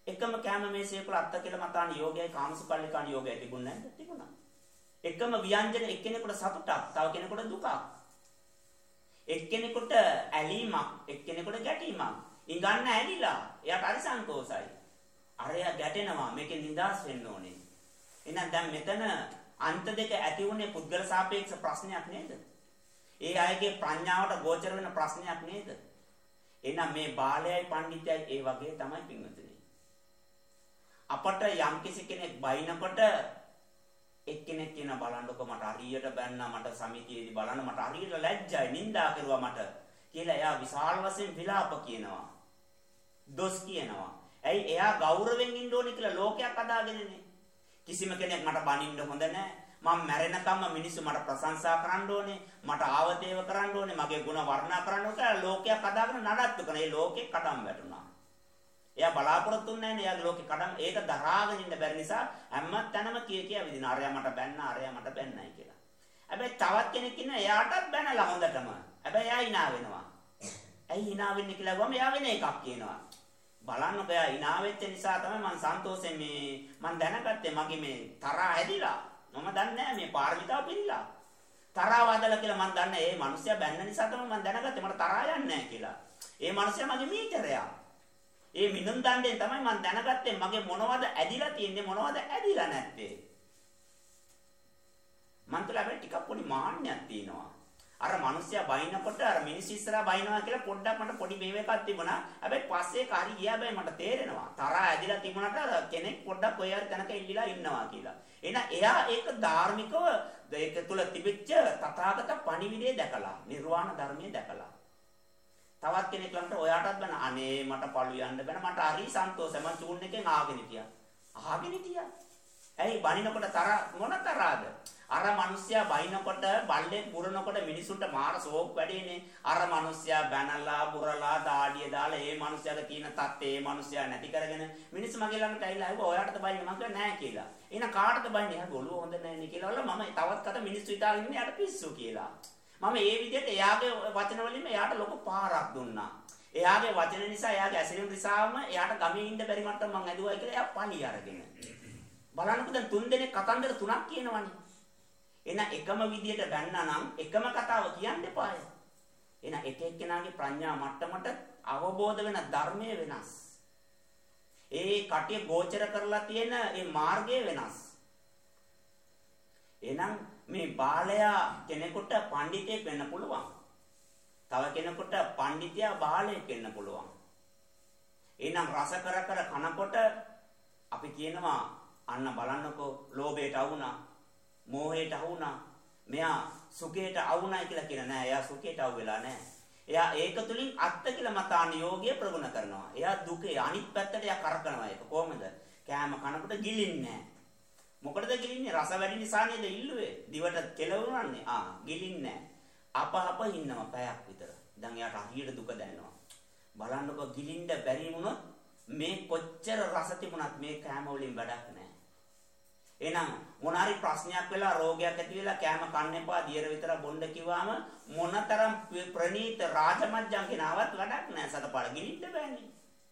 එකම කැම මේසයක අත්ත කියලා මතාන යෝගයයි කාමසුකල්ලිකාන යෝගයයි තිබුණේ නැද්ද? තිබුණා. එකම ව්‍යංජන එක්කෙනෙකුට සතුටක්, තව කෙනෙකුට දුකක්. එක්කෙනෙකුට ඇලීමක්, එක්කෙනෙකුට ගැටීමක්. ඉඟන්න ඇලිලා, එයාට හරි සන්තෝසයි. අරයා ගැටෙනවා, මේකෙන් නිදහස් වෙන්න ඕනේ. එහෙනම් දැන් මෙතන අන්ත දෙක ඇති වුණේ පුද්ගල සාපේක්ෂ ප්‍රශ්නයක් නේද? ඒ අයගේ ප්‍රඥාවට ගෝචර වෙන ප්‍රශ්නයක් නේද? එහෙනම් මේ බාලයයි පඬිතයයි ඒ වගේ තමයි පින්වතුනි. අපට යම්කිසි කෙනෙක් බයිනකොට එක්කෙනෙක් කියන බලන්නකො මට හරියට බැන්නා, මට සමිතියේදී බලන්න මට හරියට ලැජ්ජයි, නින්දා කරුවා මට කියලා එයා විශාල වශයෙන් විලාප කියනවා. දොස් කියනවා. ඇයි එයා ගෞරවයෙන් ඉන්න ඕනේ කියලා ලෝකයක් අදාගෙනනේ. කිසිම කෙනෙක් මට බනින්න හොඳ නැහැ. මම මැරෙනකම්ම මිනිස්සු මට ප්‍රශංසා කරන්න ඕනේ, මට ආවදේව කරන්න ඕනේ, මගේ ගුණ වර්ණනා කරන්න ඕනේ කියලා ලෝකයක් අදාගෙන නඩත්තු කරන. ඒ ලෝකේ කඩම් වැටුණා. එයා බලාපොරොත්තු වෙන්නේ නැහැ එයාගේ ලෝකේ කඩම්. ඒක දරාගෙන ඉන්න බැරි නිසා හැම තැනම කිය විදින අරයා මට බැන්නා, අරයා මට බැන්නයි කියලා. හැබැයි තවත් කෙනෙක් ඉන්න එයාටත් බැනලා හොඳටම. හැබැයි එයා hina වෙනවා. ඇයි hina වෙන්නේ කියලා ගොම එයා වෙන එකක් කියනවා. බලන්නකෝ එයා hina වෙච්ච නිසා තමයි මම සන්තෝෂයෙන් මම දැනගත්තේ මගේ මේ තරහා ඇදිලා. මම දන්නේ නැහැ මේ පාරමිතාව පිළිලා. තරහා වදලා කියලා මම දන්නේ මේ මිනිස්සයා බැන්න නිසා තමයි මම දැනගත්තේ මට තරහා යන්නේ නැහැ කියලා. ඒ මිනිස්සයා මගේ මීටරයා. ඒ මිනුම් දණ්ඩෙන් තමයි මම දැනගත්තේ මගේ මොනවද ඇදිලා තියෙන්නේ මොනවද ඇදිලා නැත්තේ. මන් තුළ අපිට ටිකක් පොඩි මාන්නයක් තියෙනවා. අර මිනිස්සයා බයිනකොට අර මිනිස්සු ඉස්සරහා බයිනවා කියලා පොඩ්ඩක් මට පොඩි මේව එකක් තිබුණා. හැබැයි පස්සේ ඒක හරි ගියා බෑ මට තේරෙනවා. තරහා ඇදිලා තිබුණාට කෙනෙක් පොඩ්ඩක් ඔය හරි තැනක ඉල්ලිලා ඉන්නවා කියලා. එහෙනම් එයා ඒක ධාර්මිකව ඒක තුළ තිබිච්ච තථාගත පණිවිඩය දැකලා, නිර්වාණ ධර්මයේ දැකලා. තවත් කෙනෙක් ළඟට ඔයාටත් බන අනේ මට පළු යන්න බෑ මට හරි සන්තෝෂයි මම චූන් එකෙන් ආගෙන හිටියා. ආගෙන හිටියා. ඇයි බනිනකොට තරහ මොන තරහද? අර මිනිස්සයා බයිනකොට බල්ලෙක් බුරනකොට මිනිසුන්ට මාර ෂෝක් වැඩිනේ. අර මිනිස්සයා බැනලා බුරලා දාඩිය දාලා ඒ මිනිස්සයාගේ තියෙන තත්ත්වය ඒ මිනිස්සයා නැති කරගෙන මිනිස්සු මගේ ළඟට ඇවිල්ලා ආවා ඔයාටද බයින්නේ මම කිව්වා නෑ කියලා. එහෙනම් කාටද බයින්නේ? එයා ගොළුව හොඳ නෑනේ කියලා වල මම තවත් කට මිනිස්සු හිතාගෙන ඉන්නේ යාට පිස්සු කියලා. මම ඒ විදිහට එයාගේ වචන වලින්ම එයාට ලොකු පාරක් දුන්නා. එයාගේ වචන නිසා එයාගේ ඇසිරීම නිසාම එයාට ගමේ ඉන්න බැරි මට්ටම මං ඇදුවා කියලා එයා පණි අරගෙන. බලන්නකෝ දැන් තුන් දෙනෙක් කතන්දර තුනක් කියනවනේ. එහෙනම් එකම විදියට බැන්නා නම් එකම කතාව කියන්න එපාය. එහෙනම් එක එක්කෙනාගේ ප්‍රඥා මට්ටමට අවබෝධ වෙන ධර්මයේ වෙනස්. ඒ කටිය ගෝචර කරලා තියෙන ඒ මාර්ගය වෙනස්. එහෙනම් මේ බාලයා කෙනෙකුට පඬිතෙක් වෙන්න පුළුවන්. තව කෙනෙකුට පඬිතියා බාලයෙක් වෙන්න පුළුවන්. එහෙනම් රස කර කනකොට අපි කියනවා අන්න බලන්නකෝ ලෝභයට අවුනා, මෝහයට අවුනා, මෙයා සුඛයට අවුනායි කියලා කියන නෑ. එයා සුඛයට අවු වෙලා නෑ. එයා ඒක තුලින් අත්ත කියලා මතාන යෝගිය ප්‍රගුණ කරනවා. එයා දුකේ අනිත් පැත්තට එයා කරකනවා. ඒක කොහොමද? කෑම කනකොට ගිලින්නේ නෑ. මොකටද ගිලින්නේ? රස වැඩි නිසා නේද ඉල්ලුවේ. දිවට කෙලවුණන්නේ. ගිලින්නේ නැහැ. අප ඉන්නවා පැයක් විතර. දැන් එයාට හරියට දුක දැනෙනවා. බලන්නකො ගිලින්න බැරි වුණොත් මේ කොච්චර රස තිබුණත් මේ කෑම වලින් වැඩක් නැහැ. එහෙනම් මොනාරි ප්‍රශ්නයක් වෙලා රෝගයක් ඇති වෙලා කෑම කන්න එපා දියර විතර බොන්න කිව්වම මොනතරම් ප්‍රණීත රාජමජ්ජම් කෙනාවත් වැඩක් නැහැ. සතපාල ගිලින්න බෑනේ.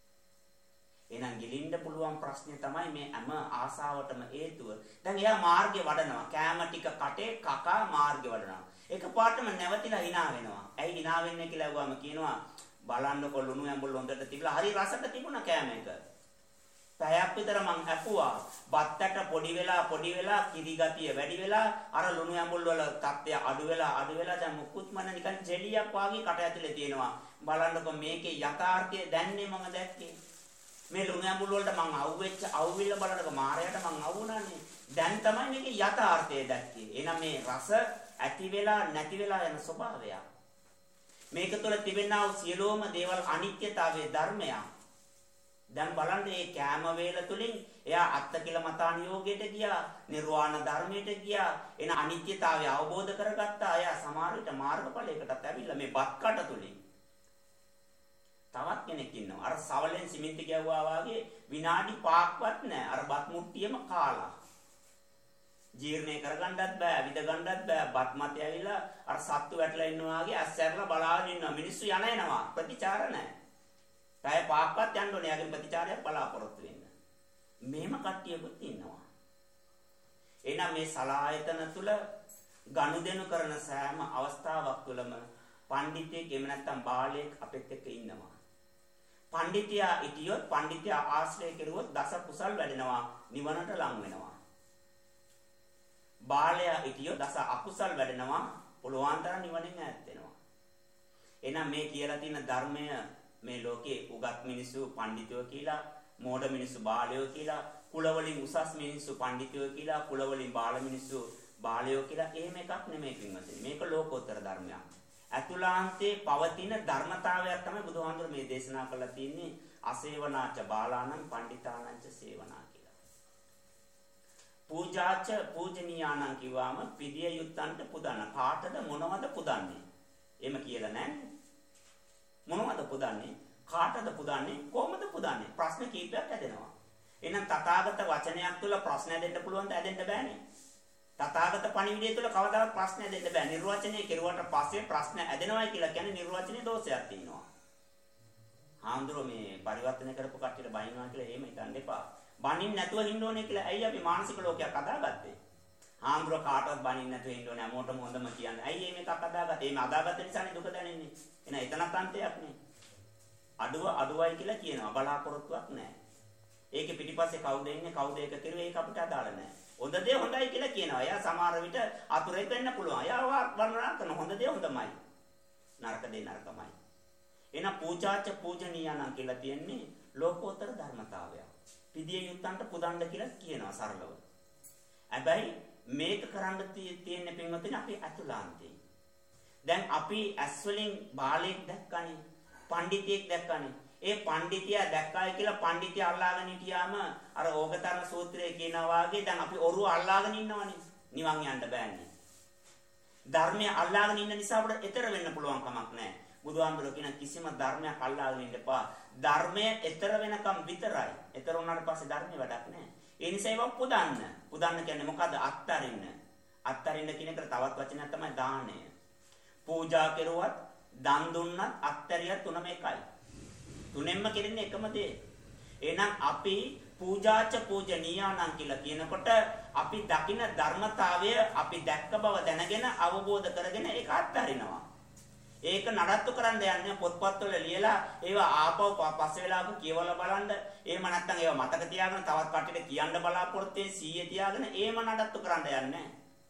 එහෙනම් ගිලින්න පුළුවන් ප්‍රශ්නේ තමයි මේ හැම ආසාවටම හේතුව. දැන් එයා මාර්ගය වඩනවා. කෑම ටික කටේ කකා මාර්ගය වඩනවා. එකපාරටම නැවතිලා hina වෙනවා. ඇයි hina වෙන්නේ කියලා අහුවම කියනවා බලන්නකො ලුණු ඇඹුල් හොඳට තිබිලා හරි රසට තිබුණා කෑම එක. පැයක් විතර මං ඇපුවා. බත්තට පොඩි වෙලා කිරි ගතිය වැඩි වෙලා අර ලුණු ඇඹුල් වල තත්ත්වය අඩු වෙලා දැන් මුකුත්ම නිකන් ජෙලියක් වගේ කට ඇතුලේ තියෙනවා. බලන්නකො මේකේ යථාර්ථය දැන්නේ මම දැක්කේ. මේ ලුණු ඇඹුල් වලට මං අවුවිල්ල බලනකොට මාරයට මං අවුණානේ. දැන් තමයි මේකේ යථාර්ථය දැක්කේ. එහෙනම් මේ රස ඇති වෙලා නැති වෙලා යන ස්වභාවය. මේක තුළ තිබෙනා වූ සියලුම දේවල් අනිත්‍යතාවයේ ධර්මයක්. දැන් බලන්න මේ කෑම වේල තුලින් එයා අත්ත කියලා මතාන යෝගයට ගියා, නිර්වාණ ධර්මයට ගියා. එන අනිත්‍යතාවය අවබෝධ කරගත්තා. එයා සමහර විට මාර්ගඵලයකටත් ඇවිල්ලා මේ බත් කට තුලින්. තවත් කෙනෙක් ඉන්නවා. අර සවලෙන් සිමෙන්ති ගැව්වා වගේ විනාඩි 5ක්වත් නැහැ. අර බත් මුට්ටියම කාලා. ජීර්ණය කරගන්නත් බෑ, විද ගන්නත් බෑ. බත් මත ඇවිල්ලා අර සත්තු වැටලා ඉන්නවා වගේ ඇස්සැරලා බලාගෙන ඉන්නවා. මිනිස්සු යනවා ප්‍රතිචාර නැහැ. පැය 5ක්වත් යන්න ඕනේ. යාගේ ප්‍රතිචාරයක් බලාපොරොත්තු වෙන්න. මේම කට්ටියකුත් ඉන්නවා. එහෙනම් මේ සලායතන තුල ගනුදෙනු කරන සෑම අවස්ථාවක් තුළම පඬිතෙක් එහෙම නැත්නම් බාලයෙක් අපෙත් එක්ක ඉන්නවා. පඬිතියා ඉතියොත් පඬිතියා ආශ්‍රය කෙරුවොත් දස කුසල් වැඩෙනවා, නිවනට ලං වෙනවා. බාලයා ඉතියොත් දස අකුසල් වැඩෙනවා, පුළුවන් තරම් නිවනෙන් ඈත් වෙනවා. එහෙනම් මේ කියලා තියෙන ධර්මය මේ ලෝකේ උගත් මිනිස්සු පඬිතුයෝ කියලා, මෝඩ මිනිස්සු බාලයෝ කියලා, කුලවලින් උසස් මිනිස්සු පඬිතුයෝ කියලා, කුලවලින් බාල මිනිස්සු බාලයෝ කියලා එහෙම එකක් නෙමෙයි පින්වතුනි. මේක ලෝකෝත්තර ධර්මයක්. අතුලාන්තේ පවතින ධර්මතාවයක් තමයි බුදුහාමුදුර මේ දේශනා කරලා තියෙන්නේ. අසේවනාච බාලාණං පණ්ඩිතාණං සේවනා කියලා. පූජාච පූජනීයාණං කිව්වම පිළිය යුත්තන්ට පුදන්න. කාටද මොනවද පුදන්නේ? එහෙම කියලා නැහැ. මොනවද පුදන්නේ? කාටද පුදන්නේ? කොහොමද පුදන්නේ? ප්‍රශ්න කීපයක් ඇදෙනවා. එහෙනම් තථාගත වචනයක් තුළ ප්‍රශ්න ඇදෙන්න පුළුවන් ද? ඇදෙන්න බෑනේ. තථාගත පණිවිඩය තුළ කවදාවත් ප්‍රශ්න ඇදෙන්න බෑ. නිර්වචනය කෙරුවට පස්සේ ප්‍රශ්න ඇදෙනවයි කියලා කියන්නේ නිර්වචනයේ දෝෂයක් තියෙනවා. හාමුදුරුවෝ මේ පරිවර්තන කරපු කට්ටියට බයිනවා කියලා එහෙම හිතන්න එපා. බනින්න නැතුව ඉන්න ඕනේ කියලා ඇයි අපි මානසික ලෝකයක් හදාගත්තේ? හාමුදුරුවෝ කාටවත් බනින්න නැතුව ඉන්න ඕනේ හැමෝටම හොඳම කියන්නේ. ඇයි මේක හදාගත්තේ? මේ හදාගත්ත නිසානේ දුක දැනෙන්නේ. එහෙනම් එතනත් අන්තයක් නේ. අඩුවයි කියලා කියනවා. බලාපොරොත්තුවක් නැහැ. ඒකේ පිටිපස්සේ කවුද ඉන්නේ? කවුද ඒක කරුවේ? ඒක අපිට අදාළ නැහැ. හොඳ දේ හොඳයි කියලා කියනවා. එයා සමහර විට අතුරෙක් වෙන්න පුළුවන්. එයා වර්ණනා කරන හොඳ දේ හොඳමයි. නරක දේ නරකමයි. එහෙනම් පූජාච පූජනීයනම් කියලා තියෙන්නේ ලෝකෝත්තර ධර්මතාවය. පිළිය යුත්තන්ට පුදන්න කියලා කියනවා සරලව. හැබැයි මේක කරන්න තියෙන්නේ පින්වතුනි අපි අතුලාන්තේ. දැන් අපි ඇස් වලින් බාලයෙක් දැක්කනේ. පඬිතියෙක් දැක්කනේ. ඒ පඬිතියා දැක්කයි කියලා පඬිතිය අල්ලාගෙන හිටියාම අර ඕගතරණ සූත්‍රයේ කියනවා වාගේ දැන් අපි ඔරුව අල්ලාගෙන ඉන්නවනේ. නිවන් යන්න බෑනේ. ධර්මය අල්ලාගෙන ඉන්න නිසා අපිට ඈතර වෙන්න පුළුවන් කමක් නැහැ. බුදුහාමුදුරුවෝ කියන කිසිම ධර්මයක් අල්ලාගෙන ඉන්න එපා. ධර්මය ඈතර වෙනකම් විතරයි. ඈතර වුණාට පස්සේ ධර්මේ වැඩක් නැහැ. ඒ නිසා ඒක පුදන්න. පුදන්න කියන්නේ මොකද්ද? අත්තරින්න. අත්තරින්න කියන එකට තවත් වචනයක් තමයි දානය. පූජා කෙරුවත්, දන් දුන්නත් අත්තරිය තුනම එකයි. තුනෙන්ම කෙරෙන්නේ එකම දේ. එහෙනම් අපි පූජාච පූජනීයානම් කියලා කියනකොට අපි දකින ධර්මතාවය අපි දැක්ක බව දැනගෙන අවබෝධ කරගෙන ඒක අත්හරිනවා. ඒක නඩත්තු කරන්න යන්නේ පොත්පත්වල ලියලා ඒවා ආපහු පස්සේ වෙලාවක කියවලා බලන්න. එහෙම නැත්නම් ඒවා මතක තියාගෙන තවත් කට්ටියට කියන්න බලාපොරොත්තු වෙන්නේ 100 තියාගෙන එහෙම නඩත්තු කරන්න යන්නේ.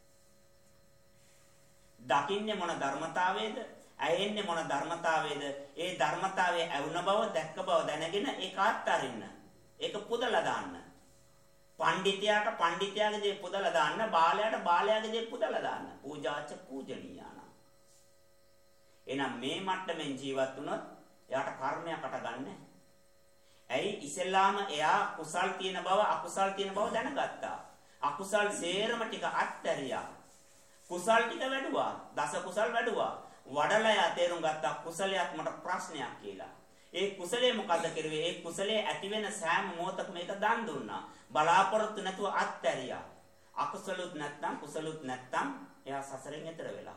දකින්නේ මොන ධර්මතාවයේද? ඇයෙන්නේ මොන ධර්මතාවයේද? ඒ ධර්මතාවයේ ඇවුන බව දැක්ක බව දැනගෙන ඒක අත්හරින්න. ඒක පුදලා දාන්න. පඬිතියාට පඬිතියාගේ දේ පුදලා දාන්න, බාලයාට බාලයාගේ දේ පුදලා දාන්න. පූජාච පූජනීයාන. එහෙනම් මේ මට්ටමින් ජීවත් වුණොත් එයාට කර්මයක් අටගන්නේ. ඇයි? ඉස්සෙල්ලාම එයා කුසල් තියෙන බව අකුසල් තියෙන බව දැනගත්තා. අකුසල් සේරම ටික අත්හැරියා. කුසල් ටික වැඩුවා. දස කුසල් වැඩුවා. වඩලා යා තේරුම් ගත්තා කුසලයක් මට ප්‍රශ්නයක් කියලා. ඒ කුසලයේ මොකද්ද කරුවේ? ඒ කුසලයේ ඇති වෙන සෑම මොහොතකම මේක දන් දුන්නා. බලාපොරොත්තු නැතුව අත්හැරියා. අකුසලුත් නැත්නම් කුසලුත් නැත්නම් එයා සසරෙන් එතර වෙලා.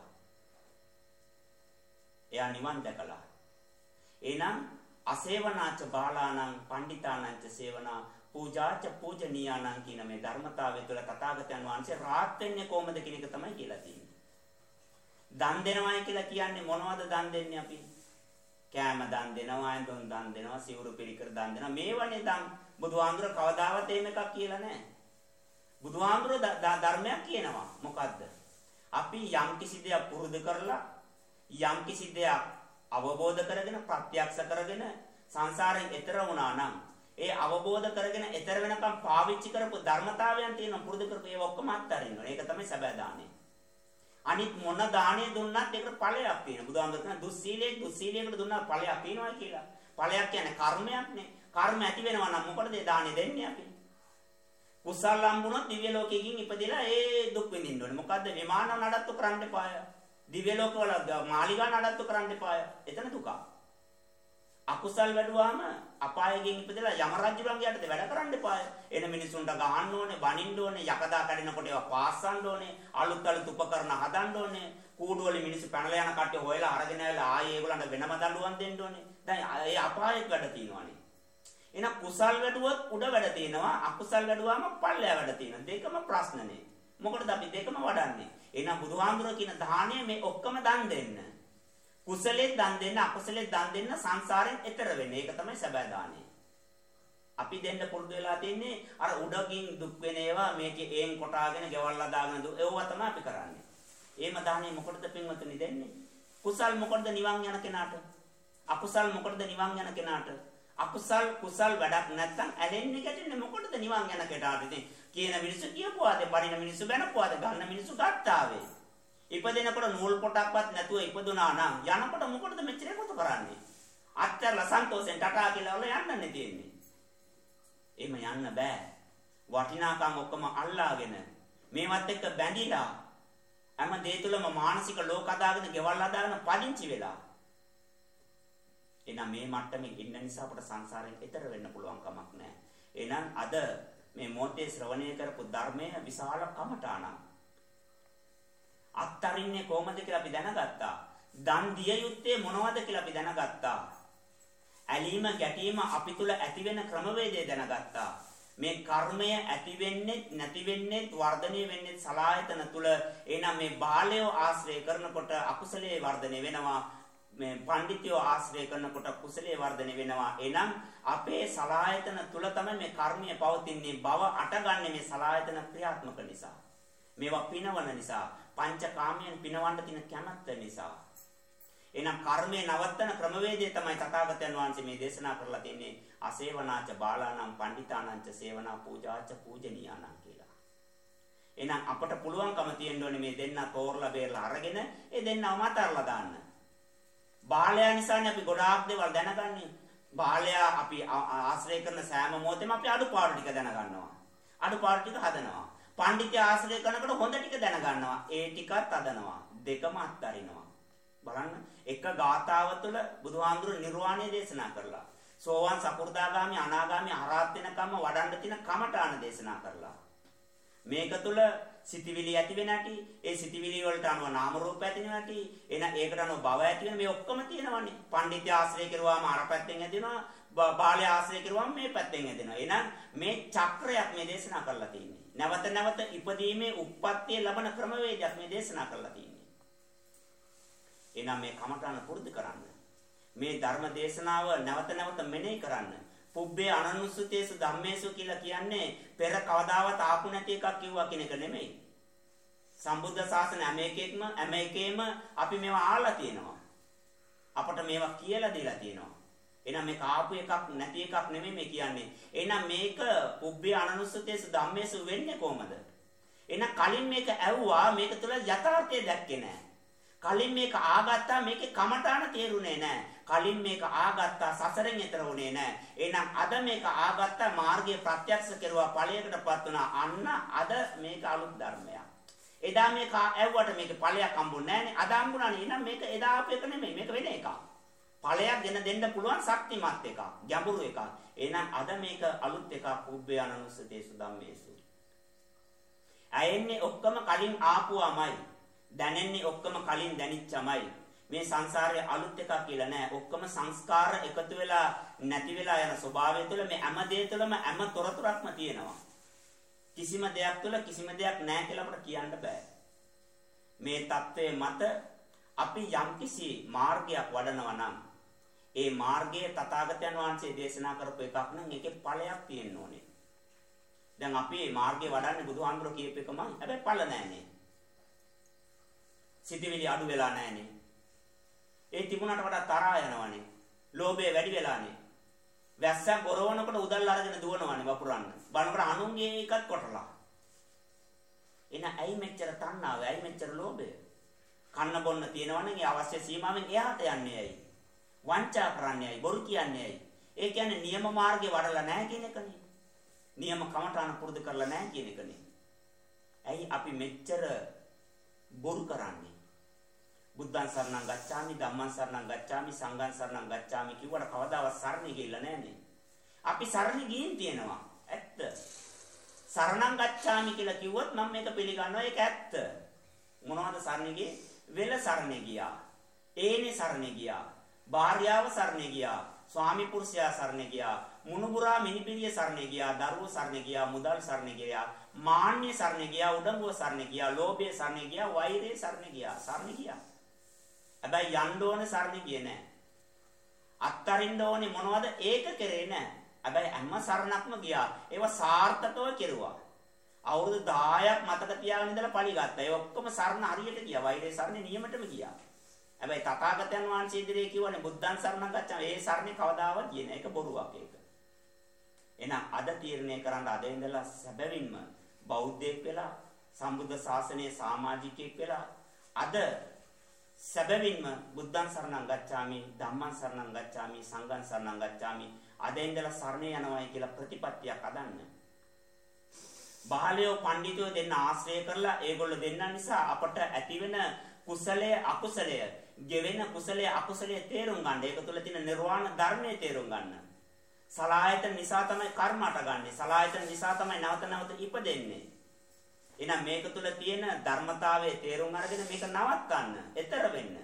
එයා නිවන් දැකලා. එහෙනම් අසේවනාච බාලාණං පණ්ඩිතාණං සේවනා පූජාච පූජනීයාණං කියන මේ ධර්මතාවය තුළ තථාගතයන් වහන්සේ රාහත් වෙන්නේ කොහොමද කියන එක තමයි කියලා තියෙන්නේ. දන් දෙනවයි කියලා කියන්නේ මොනවද දන් දෙන්නේ අපි? කෑම දන් දෙනවා, ඇඳුම් දන් දෙනවා, සිවුරු පිළිකර දන් දෙනවා. මේවනේ දන්. බුදුහාමුදුර කවදාවත් එහෙම එකක් කියලා නැහැ. බුදුහාමුදුර ධර්මයක් කියනවා. මොකද්ද? අපි යම් කිසි දෙයක් පුරුදු කරලා යම් කිසි දෙයක් අවබෝධ කරගෙන ප්‍රත්‍යක්ෂ කරගෙන සංසාරයෙන් එතර වුණා නම් ඒ අවබෝධ කරගෙන එතර වෙනකම් පාවිච්චි කරපු ධර්මතාවයන් තියෙන පුරුදු කරපු ඒවා ඔක්කොම අත්හරින්න ඕනේ. ඒක තමයි සැබෑ දාණය. අනිත් මොන දාණය දුන්නත් ඒකට ඵලයක් තියෙනවා. බුදුහාමුදුරුවෝ කියන දුස්සීලයකට දුන්නා ඵලයක් තියෙනවා කියලා. ඵලයක් කියන්නේ කර්මයක්නේ. කර්ම ඇති වෙනවා නම් මොකටද ඒ දාණය දෙන්නේ අපි? කුසල් ලම්බුනොත් දිව්‍ය ලෝකයකින් ඉපදිලා ඒ දුක් විඳින්න ඕනේ. මොකද්ද? විමාන නඩත්තු කරන්න එපාය. දිව්‍ය ලෝකවල මාලිගා නඩත්තු කරන්න එපාය. එතන දුක. අකුසල් වැඩුවාම අපායකින් ඉපදලා යම රජුරන්ගේ යටතේ වැඩ කරන්න එපාය. එන මිනිසුන්ට ගහන්න ඕනේ, බනින්න ඕනේ, යකදා කඩනකොට ඒවා පාස්සන්න ඕනේ, අලුත් උපකරණ හදන්න ඕනේ, කූඩුවල මිනිස්සු පැනලා යන කට්ටිය හොයලා අරගෙන ආවිලා ආයේ ඒගොල්ලන්ට වෙනම දඬුවම් දෙන්න ඕනේ. දැන් ඒ අපායෙත් වැඩ තියෙනවානේ. එහෙනම් කුසල් වැඩුවොත් උඩ වැඩ තියෙනවා, අකුසල් වැඩුවාම පල්ලෙහා වැඩ තියෙනවා. දෙකම ප්‍රශ්නනේ. මොකටද අපි දෙකම වඩන්නේ? එහෙනම් බුදුහාමුදුරුවෝ කියන දාණය මේ ඔක්කොම දන් දෙන්න. කුසලෙත් දන් දෙන්න, අකුසලෙත් දන් දෙන්න, සංසාරයෙන් එතර වෙන්න. ඒක තමයි සැබෑ දාණය. අපි දෙන්න පුරුදු වෙලා තින්නේ අර උඩකින් දුක් වෙන ඒවා මේකේ ඒන් කොටාගෙන ගෙවල් හදාගෙන ඒවා තමයි අපි කරන්නේ. එහෙම දාන්නේ මොකටද පින්වතුනි දෙන්නේ? කුසල් මොකටද නිවන් යන කෙනාට? අකුසල් මොකටද නිවන් යන කෙනාට? අකුසල් කුසල් වැඩක් නැත්නම් ඇලෙන්නේ ගැටෙන්නේ මොකටද නිවන් යන කෙනාට? ඉතින් කියන මිනිස්සු කියපුවාද, පරිණ මිනිස්සු බැනපුවාද, ගන්න මිනිස්සු ගත්තාවේ. ඉපදෙනකොට නූල් පොටක්වත් නැතුව ඉපදුනා නම් යනකොට මොකටද මෙච්චර එකතු කරන්නේ? අත්තරලා සන්තෝෂෙන් ටටා කියලා වල යන්නනේ තියෙන්නේ. එහෙම යන්න බෑ. වටිනාකම් ඔක්කොම අල්ලාගෙන මේවත් එක්ක බැඳිලා හැම දේ තුළම මානසික ලෝක හදාගෙන ගෙවල් හදාගෙන පදිංචි වෙලා. එහෙනම් මේ මට්ටමේ ඉන්න නිසා අපට සංසාරයෙන් එතර වෙන්න පුළුවන් කමක් නැහැ. එහෙනම් අද මේ මොහොතේ ශ්‍රවණය කරපු ධර්මයේ විශාල කමඨාණක්. අත්තරින්නේ කොහොමද කියලා අපි දැනගත්තා. දන් දිය යුත්තේ මොනවද කියලා අපි දැනගත්තා. ඇලීම ගැටීම අපි තුල ඇති වෙන ක්‍රමවේදය දැනගත්තා. මේ කර්මය ඇති වෙන්නේ නැති වෙන්නේ වර්ධනය වෙන්නේ සලායතන තුල. එහෙනම් මේ බාලය ආශ්‍රය කරනකොට අකුසලයේ වර්ධනය වෙනවා. මේ පඬිතියෝ ආශ්‍රය කරනකොට කුසලයේ වර්ධනය වෙනවා. එහෙනම් අපේ සලායතන තුල තමයි මේ කර්මය පවතින්නේ. භව අටගන්නේ මේ සලායතන ක්‍රියාත්මක නිසා. මේවා පිනවන නිසා, පංචකාමයන් පිනවන්න තියෙන කැමැත්ත නිසා. එහෙනම් කර්මයේ නවත්තන ක්‍රමවේදය තමයි තථාගතයන් වහන්සේ මේ දේශනා කරලා තින්නේ. අසේවනාච බාලානම් පණ්ඩිතානංච සේවනා පූජාච පූජනීයානම් කියලා. එහෙනම් අපට පුළුවන්කම තියෙන්න ඕනේ මේ දෙන්න තෝරලා බේරලා අරගෙන ඒ දෙන්නව මතරලා දාන්න. බාලයා නිසානේ අපි ගොඩාක් දේවල් දැනගන්නේ. බාලයා අපි ආශ්‍රය කරන සෑම මොහොතෙම අපි අඩුපාඩු ටික දැනගන්නවා. අඩුපාඩු ටික හදනවා. පඬිත්‍ය ආශ්‍රය කරනකොට හොඳ ටික දැනගන්නවා. ඒ ටිකත් හදනවා. දෙකම අත්හරිනවා. බලන්න එක ගාථාව තුළ බුදුහාඳුරු නිර්වාණය දේශනා කරලා සෝවාන් සකෘදාගාමි අනාගාමි අරහත් වෙනකම්ම වඩන්න තියෙන කමඨාන දේශනා කරලා මේක තුළ සිතිවිලි ඇති වෙන ඇති ඒ සිතිවිලි වලට අනුව නාම රූප ඇති වෙන ඇති එන ඒකට අනුව භව ඇති වෙන මේ ඔක්කොම තියෙනවනේ. පඬිත්‍ය ආශ්‍රය කරුවාම අර පැත්තෙන් ඇදෙනවා, බාලය ආශ්‍රය කරුවාම මේ පැත්තෙන් ඇදෙනවා. එහෙනම් මේ චක්‍රයක් මේ දේශනා කරලා තියෙන්නේ. නැවත නැවත ඉපදීමේ උප්පත්තිය ලබන ක්‍රමවේදයක් මේ දේශනා කරලා තියෙන්නේ. එහෙනම් මේ කමඨාන පුරුදු කරන්න. මේ ධර්ම දේශනාව නැවත නැවත මෙනෙහි කරන්න. පුබ්බේ අනනුසුතේසු ධම්මේසු කියලා කියන්නේ පෙර කවදාවත් ආපු නැති එකක් කිව්වා කියන එක නෙමෙයි. සම්බුද්ධ ශාසන හැම එකේම අපි මේවා ආලා තියෙනවා. අපට මේවා කියලා දීලා තියෙනවා. එහෙනම් මේක ආපු එකක් නැති එකක් නෙමෙයි මේ කියන්නේ. එහෙනම් මේක පුබ්බේ අනනුසුතේසු ධම්මේසු වෙන්නේ කොහමද? එහෙනම් කලින් මේක ඇව්වා මේක තුළ යථාර්ථය දැක්කේ නැහැ. කලින් මේක ආගත්තා මේකේ කමඨාන තේරුනේ නැහැ. කලින් මේක ආගත්තා සසරෙන් එතර වුණේ නැහැ. එහෙනම් අද මේක ආගත්තා මාර්ගයේ ප්‍රත්‍යක්ෂ කෙරුවා ඵලයකටපත් වුණා. අන්න අද මේක අලුත් ධර්මයක්. එදා මේක ඇව්වට මේක ඵලයක් හම්බුනේ නැහනේ. අද හම්බුණානේ. එහෙනම් මේක එදා ආපු එක නෙමෙයි. මේක වෙන එකක්. ඵලයක් ගෙන දෙන්න පුළුවන් ශක්තිමත් එකක්. ගැඹුරු එකක්. එහෙනම් අද මේක අලුත් එකක්. පුබ්බේ අනනුස්සතේසු ධම්මේසු. ඇයෙන්නේ ඔක්කොම කලින් ආපුවාමයි. දැනෙන්නේ ඔක්කොම කලින් දැනිච්චමයි. මේ සංසාරයේ අලුත් එකක් කියලා නෑ. ඔක්කොම සංස්කාර එකතු වෙලා නැති වෙලා යන ස්වභාවය තුළ මේ හැම දෙය තුළම හැම තොරතුරක්ම තියෙනවා. කිසිම දෙයක් තුළ කිසිම දෙයක් නෑ කියලා අපට කියන්න බෑ. මේ தત્ත්වයේ මත අපි යම්කිසි මාර්ගයක් වඩනවා නම් ඒ මාර්ගයේ තථාගතයන් වහන්සේ දේශනා කරපු එකක් නම් ඒකේ ඵලයක් තියෙන්න ඕනේ. දැන් අපි මේ මාර්ගය වඩන්නේ බුදුහාමුදුරුවෝ කියපු එකම හැබැයි ඵල නෑනේ. සිතිවිලි අඩු වෙලා නැහනේ. ඒ තිබුණාට වඩා තරහා යනවනේ. ලෝභය වැඩි වෙලානේ. වැස්සක් ගොරවනකොට උදල් අරගෙන දුවනවනේ වපුරන්න. බලනකොට අනුන්ගේ එකත් කොටලා. එන ඇයි මෙච්චර තණ්හාව? ඇයි මෙච්චර ලෝභය? කන්න බොන්න තියෙනවනේ ඒ අවශ්‍ය සීමාවෙන් එහාට යන්නේ ඇයි? වංචා කරන්නේ ඇයි? බොරු කියන්නේ ඇයි? ඒ කියන්නේ නියම මාර්ගේ වඩලා නැහැ කියන එකනේ. නියම කමඨාන පුරුදු කරලා නැහැ කියන එකනේ. ඇයි අපි මෙච්චර බොරු කරන්නේ? බුද්ධං සරණං ගච්ඡාමි ධම්මං සරණං ගච්ඡාමි සංඝං සරණං ගච්ඡාමි කිව්වට කවදාවත් සරණ ගිහිල්ලා නැහනේ. අපි සරණ ගිහින් තියෙනවා. ඇත්ත. සරණං ගච්ඡාමි කියලා කිව්වොත් මම මේක පිළිගන්නවා ඒක ඇත්ත. මොනවද සරණ ගියේ? වෙල සරණ ගියා. ඒනේ සරණ ගියා. භාර්යාව සරණ ගියා. ස්වාමි පුරුෂයා සරණ ගියා. මුණුබුරා මිනිපිරිය සරණ ගියා, දරුවෝ සරණ ගියා, මුදල් සරණ ගියා, මාන්නය සරණ ගියා, උඩඟුව සරණ ගියා, ලෝභය සරණ ගියා, වෛරය සරණ ගියා, සරණ ගියා. හැබැයි යන්න ඕනේ සරණ ගියේ නැහැ. අත්තරින්න ඕනේ මොනවද? ඒක කරේ නැහැ. හැබැයි හැම සරණක්ම ගියා. ඒවා සාර්ථකව කෙරුවා. අවුරුදු 10ක් මතක තියාගෙන ඉඳලා පලි ගත්තා. ඒ ඔක්කොම සරණ හරියට ගියා. වෛරේ සරණ නියමටම ගියා. හැබැයි තථාගතයන් වහන්සේ ඉදිරියේ කිව්වනේ බුද්ධං සරණං ගච්ඡාමි. ඒ සරණේ කවදාවත් ගියේ නැහැ. ඒක බොරුවක් ඒක. එහෙනම් අද තීරණය කරන්න අද ඉඳලා සැබවින්ම බෞද්ධයෙක් වෙලා සම්බුද්ධ ශාසනයේ සමාජිකයෙක් වෙලා අද සැබවින්ම බුද්ධං සරණං ගච්ඡාමි, ධම්මං සරණං ගච්ඡාමි, සංඝං සරණං ගච්ඡාමි. අද ඉඳලා සරණේ යනවායි කියලා ප්‍රතිපත්තියක් හදන්න. බාලයෝ පඬිතුයෝ දෙන්න ආශ්‍රය කරලා ඒගොල්ලෝ දෙන්න නිසා අපට ඇතිවෙන කුසලය අකුසලය, ගෙවෙන කුසලය අකුසලය තේරුම් ගන්න. ඒක තුළ තියෙන නිර්වාණ ධර්මයේ තේරුම් ගන්න. සලායතන නිසා තමයි කර්ම අටගන්නේ. සලායතන නිසා තමයි නැවත නැවත ඉපදෙන්නේ. එහෙනම් මේක තුළ තියෙන ධර්මතාවයේ තේරුම් අරගෙන මේක නවත්තන්න, ඈතර වෙන්න.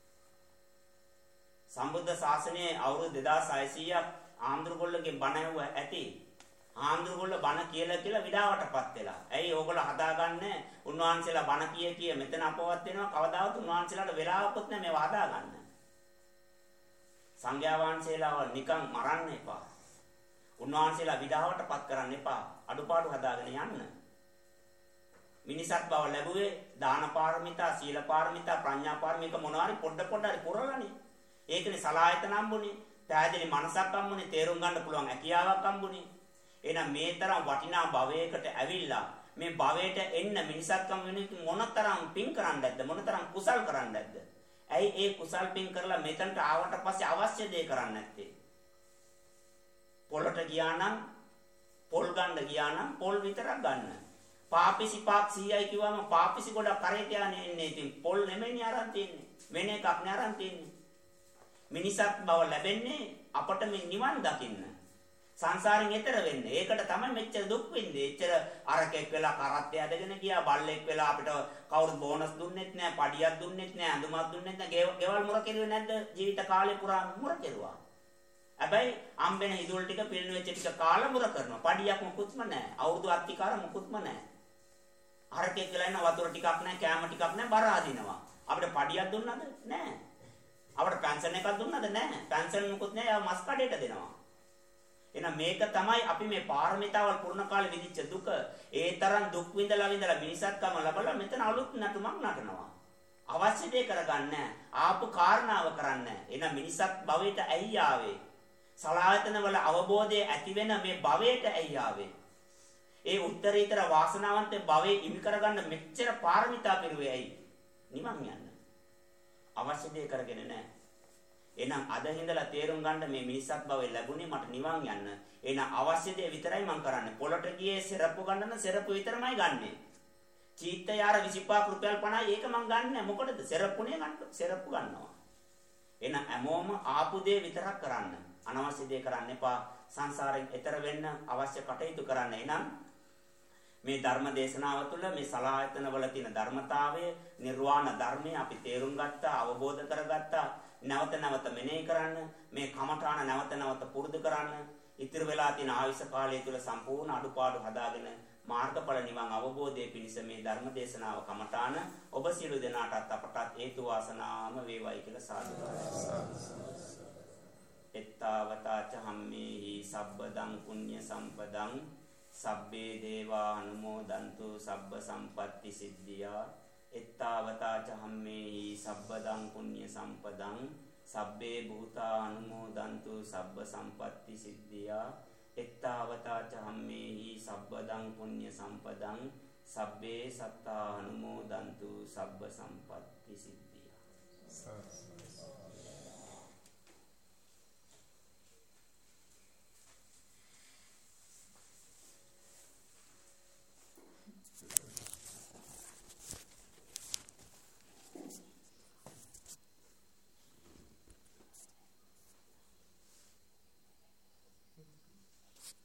සම්බුද්ධ ශාසනයේ අවුරුදු 2600ක් ආන්දරගොල්ලගේ බණ ඇහුව ඇති. ආන්දරගොල්ල බණ කියලා විඩාවටපත් වෙලා. ඇයි ඕගොල්ලෝ හදාගන්නේ? උන්වහන්සේලා බණ කිය මෙතන අපවත් වෙනවා. කවදාවත් උන්වහන්සේලාට වෙලාවකුත් නැහැ මේවා හදාගන්න. සංඝයා වහන්සේලාව නිකන් මරන්න එපා. උන්වහන්සේලා විඩාවටපත් කරන්න එපා. අඩුපාඩු හදාගෙන යන්න. මිනිසත් බව ලැබුවේ දාන පාරමිතා, සීල පාරමිතා, ප්‍රඥා පාරමිතා මොනවාරි පොඩ හරි පුරලානේ. ඒකනේ සලායතන හම්බුනේ. පැහැදිලි මනසක් හම්බුනේ, තේරුම් ගන්න පුළුවන් හැකියාවක් හම්බුනේ. එහෙනම් මේ තරම් වටිනා භවයකට ඇවිල්ලා මේ භවයට එන්න මිනිසත්කම් වෙනුවෙන් මොනතරම් පින් කරන්නද, මොනතරම් කුසල් කරන්නද? ඇයි ඒ කුසල් පින් කරලා මෙතනට ආවට පස්සේ අවශ්‍ය දේ කරන්නේ නැත්තේ? පොළට ගියා නම් පොල් ගන්න ගියා නම් පොල් විතරක් ගන්න. පාපිසි පාක් 100යි කිව්වම පාපිසි ගොඩක් කරේ තියානේ ඉන්නේ. ඉතින් පොල් නෙමෙයිනේ අරන් තියන්නේ. වෙන එකක් නේ අරන් තියන්නේ. මිනිසත් බව ලැබෙන්නේ අපට මේ නිවන් දකින්න. සංසාරයෙන් එතර වෙන්න. ඒකට තමයි මෙච්චර දුක් වෙන්නේ. එච්චර අරකෙක් වෙලා කරත්තය ඇදගෙන ගියා, බල්ලෙක් වෙලා අපිට කවුරුත් බෝනස් දුන්නෙත් නැහැ, පඩියක් දුන්නෙත් නැහැ, අඳුමක් දුන්නෙත් නැහැ. ගෙවල් මුර කෙරුවේ නැද්ද? ජීවිත කාලේ පුරා මුර කෙරුවා. හැබැයි අම්බෙන ඉදුල් ටික පිළිණු වෙච්ච ටික කාලා මුර කරනවා. පඩියක් මොකුත්ම නැහැ. අවුරුදු අත්තිකාර මොකුත්ම නැහැ. අරකෙක් වෙලා ඉන්න වතුර ටිකක් නැහැ, කෑම ටිකක් නැහැ, බර අදිනවා. අපිට පඩියක් දුන්නද? නැහැ. අපිට පෙන්ෂන් එකක් දුන්නද? නැහැ. පෙන්ෂන් මොකුත් නැහැ. මස් කඩේට දෙනවා. එහෙනම් මේක තමයි අපි මේ පාරමිතාවල් පුරණ කාලේ විඳිච්ච දුක. ඒ තරම් දුක් විඳලා මිනිසත්කම ලබලා මෙතන අලුත් නටුමක් නටනවා. අවශ්‍ය දේ කරගන්න, ආපු කාරණාව කරන්න. එහෙනම් මිනිසත් භවයට ඇයි ආවේ? සලායතන වල අවබෝධය ඇති වෙන මේ භවයට ඇයි ආවේ? ඒ උත්තරීතර වාසනාවන්ත භවයේ ඉමි කරගන්න මෙච්චර පාරමිතා පිරුවේ ඇයි? නිවන් යන්න. අවශ්‍ය දේ කරගෙන නැහැ. එහෙනම් අද හිඳලා තේරුම් ගන්න මේ මිනිස්සුත් භවයේ ලැබුණේ මට නිවන් යන්න. එහෙනම් අවශ්‍ය දේ විතරයි මම කරන්නේ. පොළට ගියේ සෙරප්පු ගන්න නම් සෙරප්පු විතරමයි ගන්නෙ. චීත්ත යාර 25 රුපියල් 50යි ඒක මම ගන්නෑ. මොකටද? සෙරප්පුනේ ගන්න. සෙරප්පු ගන්නවා. එහෙනම් හැමෝම ආපු දේ විතරක් කරන්න. අනවශ්‍ය දේ කරන්න එපා. සංසාරයෙන් එතර වෙන්න අවශ්‍ය කටයුතු කරන්න. එහෙනම් මේ ධර්ම දේශනාව තුළ මේ සලායතන වල තියෙන ධර්මතාවය, නිර්වාණ ධර්මය අපි තේරුම් ගත්තා, අවබෝධ කරගත්තා. නැවත නැවත මෙනෙහි කරන්න, මේ කමඨාන නැවත නැවත පුරුදු කරන්න. ඉතිරි වෙලා තියෙන ආයුෂ කාලය තුළ සම්පූර්ණ අඩුපාඩු හදාගෙන මාර්ගඵල නිවන් අවබෝධයේ පිණිස මේ ධර්ම දේශනාව කමඨාන ඔබ සියලු දෙනාටත් අපටත් හේතු වාසනාම වේවායි කියලා සාදු. එත්තාවතා චම්මේහි සබ්බදං පුඤ්ඤ සම්පදං සබ්බේ දේවා අනුමෝදන්තු සබ්බ සම්පatti සිද්ධියා. එත්තාවතා චම්මේහි සබ්බදං පුඤ්ඤ සම්පදං සබ්බේ භූතා අනුමෝදන්තු සබ්බ සම්පatti සිද්ධියා. එත්තාවතා චම්මේහි සබ්බදං පුඤ්ඤ සම්පදං සබ්බේ සත්තා අනුමෝදන්තු සබ්බ සම්පatti සිද්ධියා.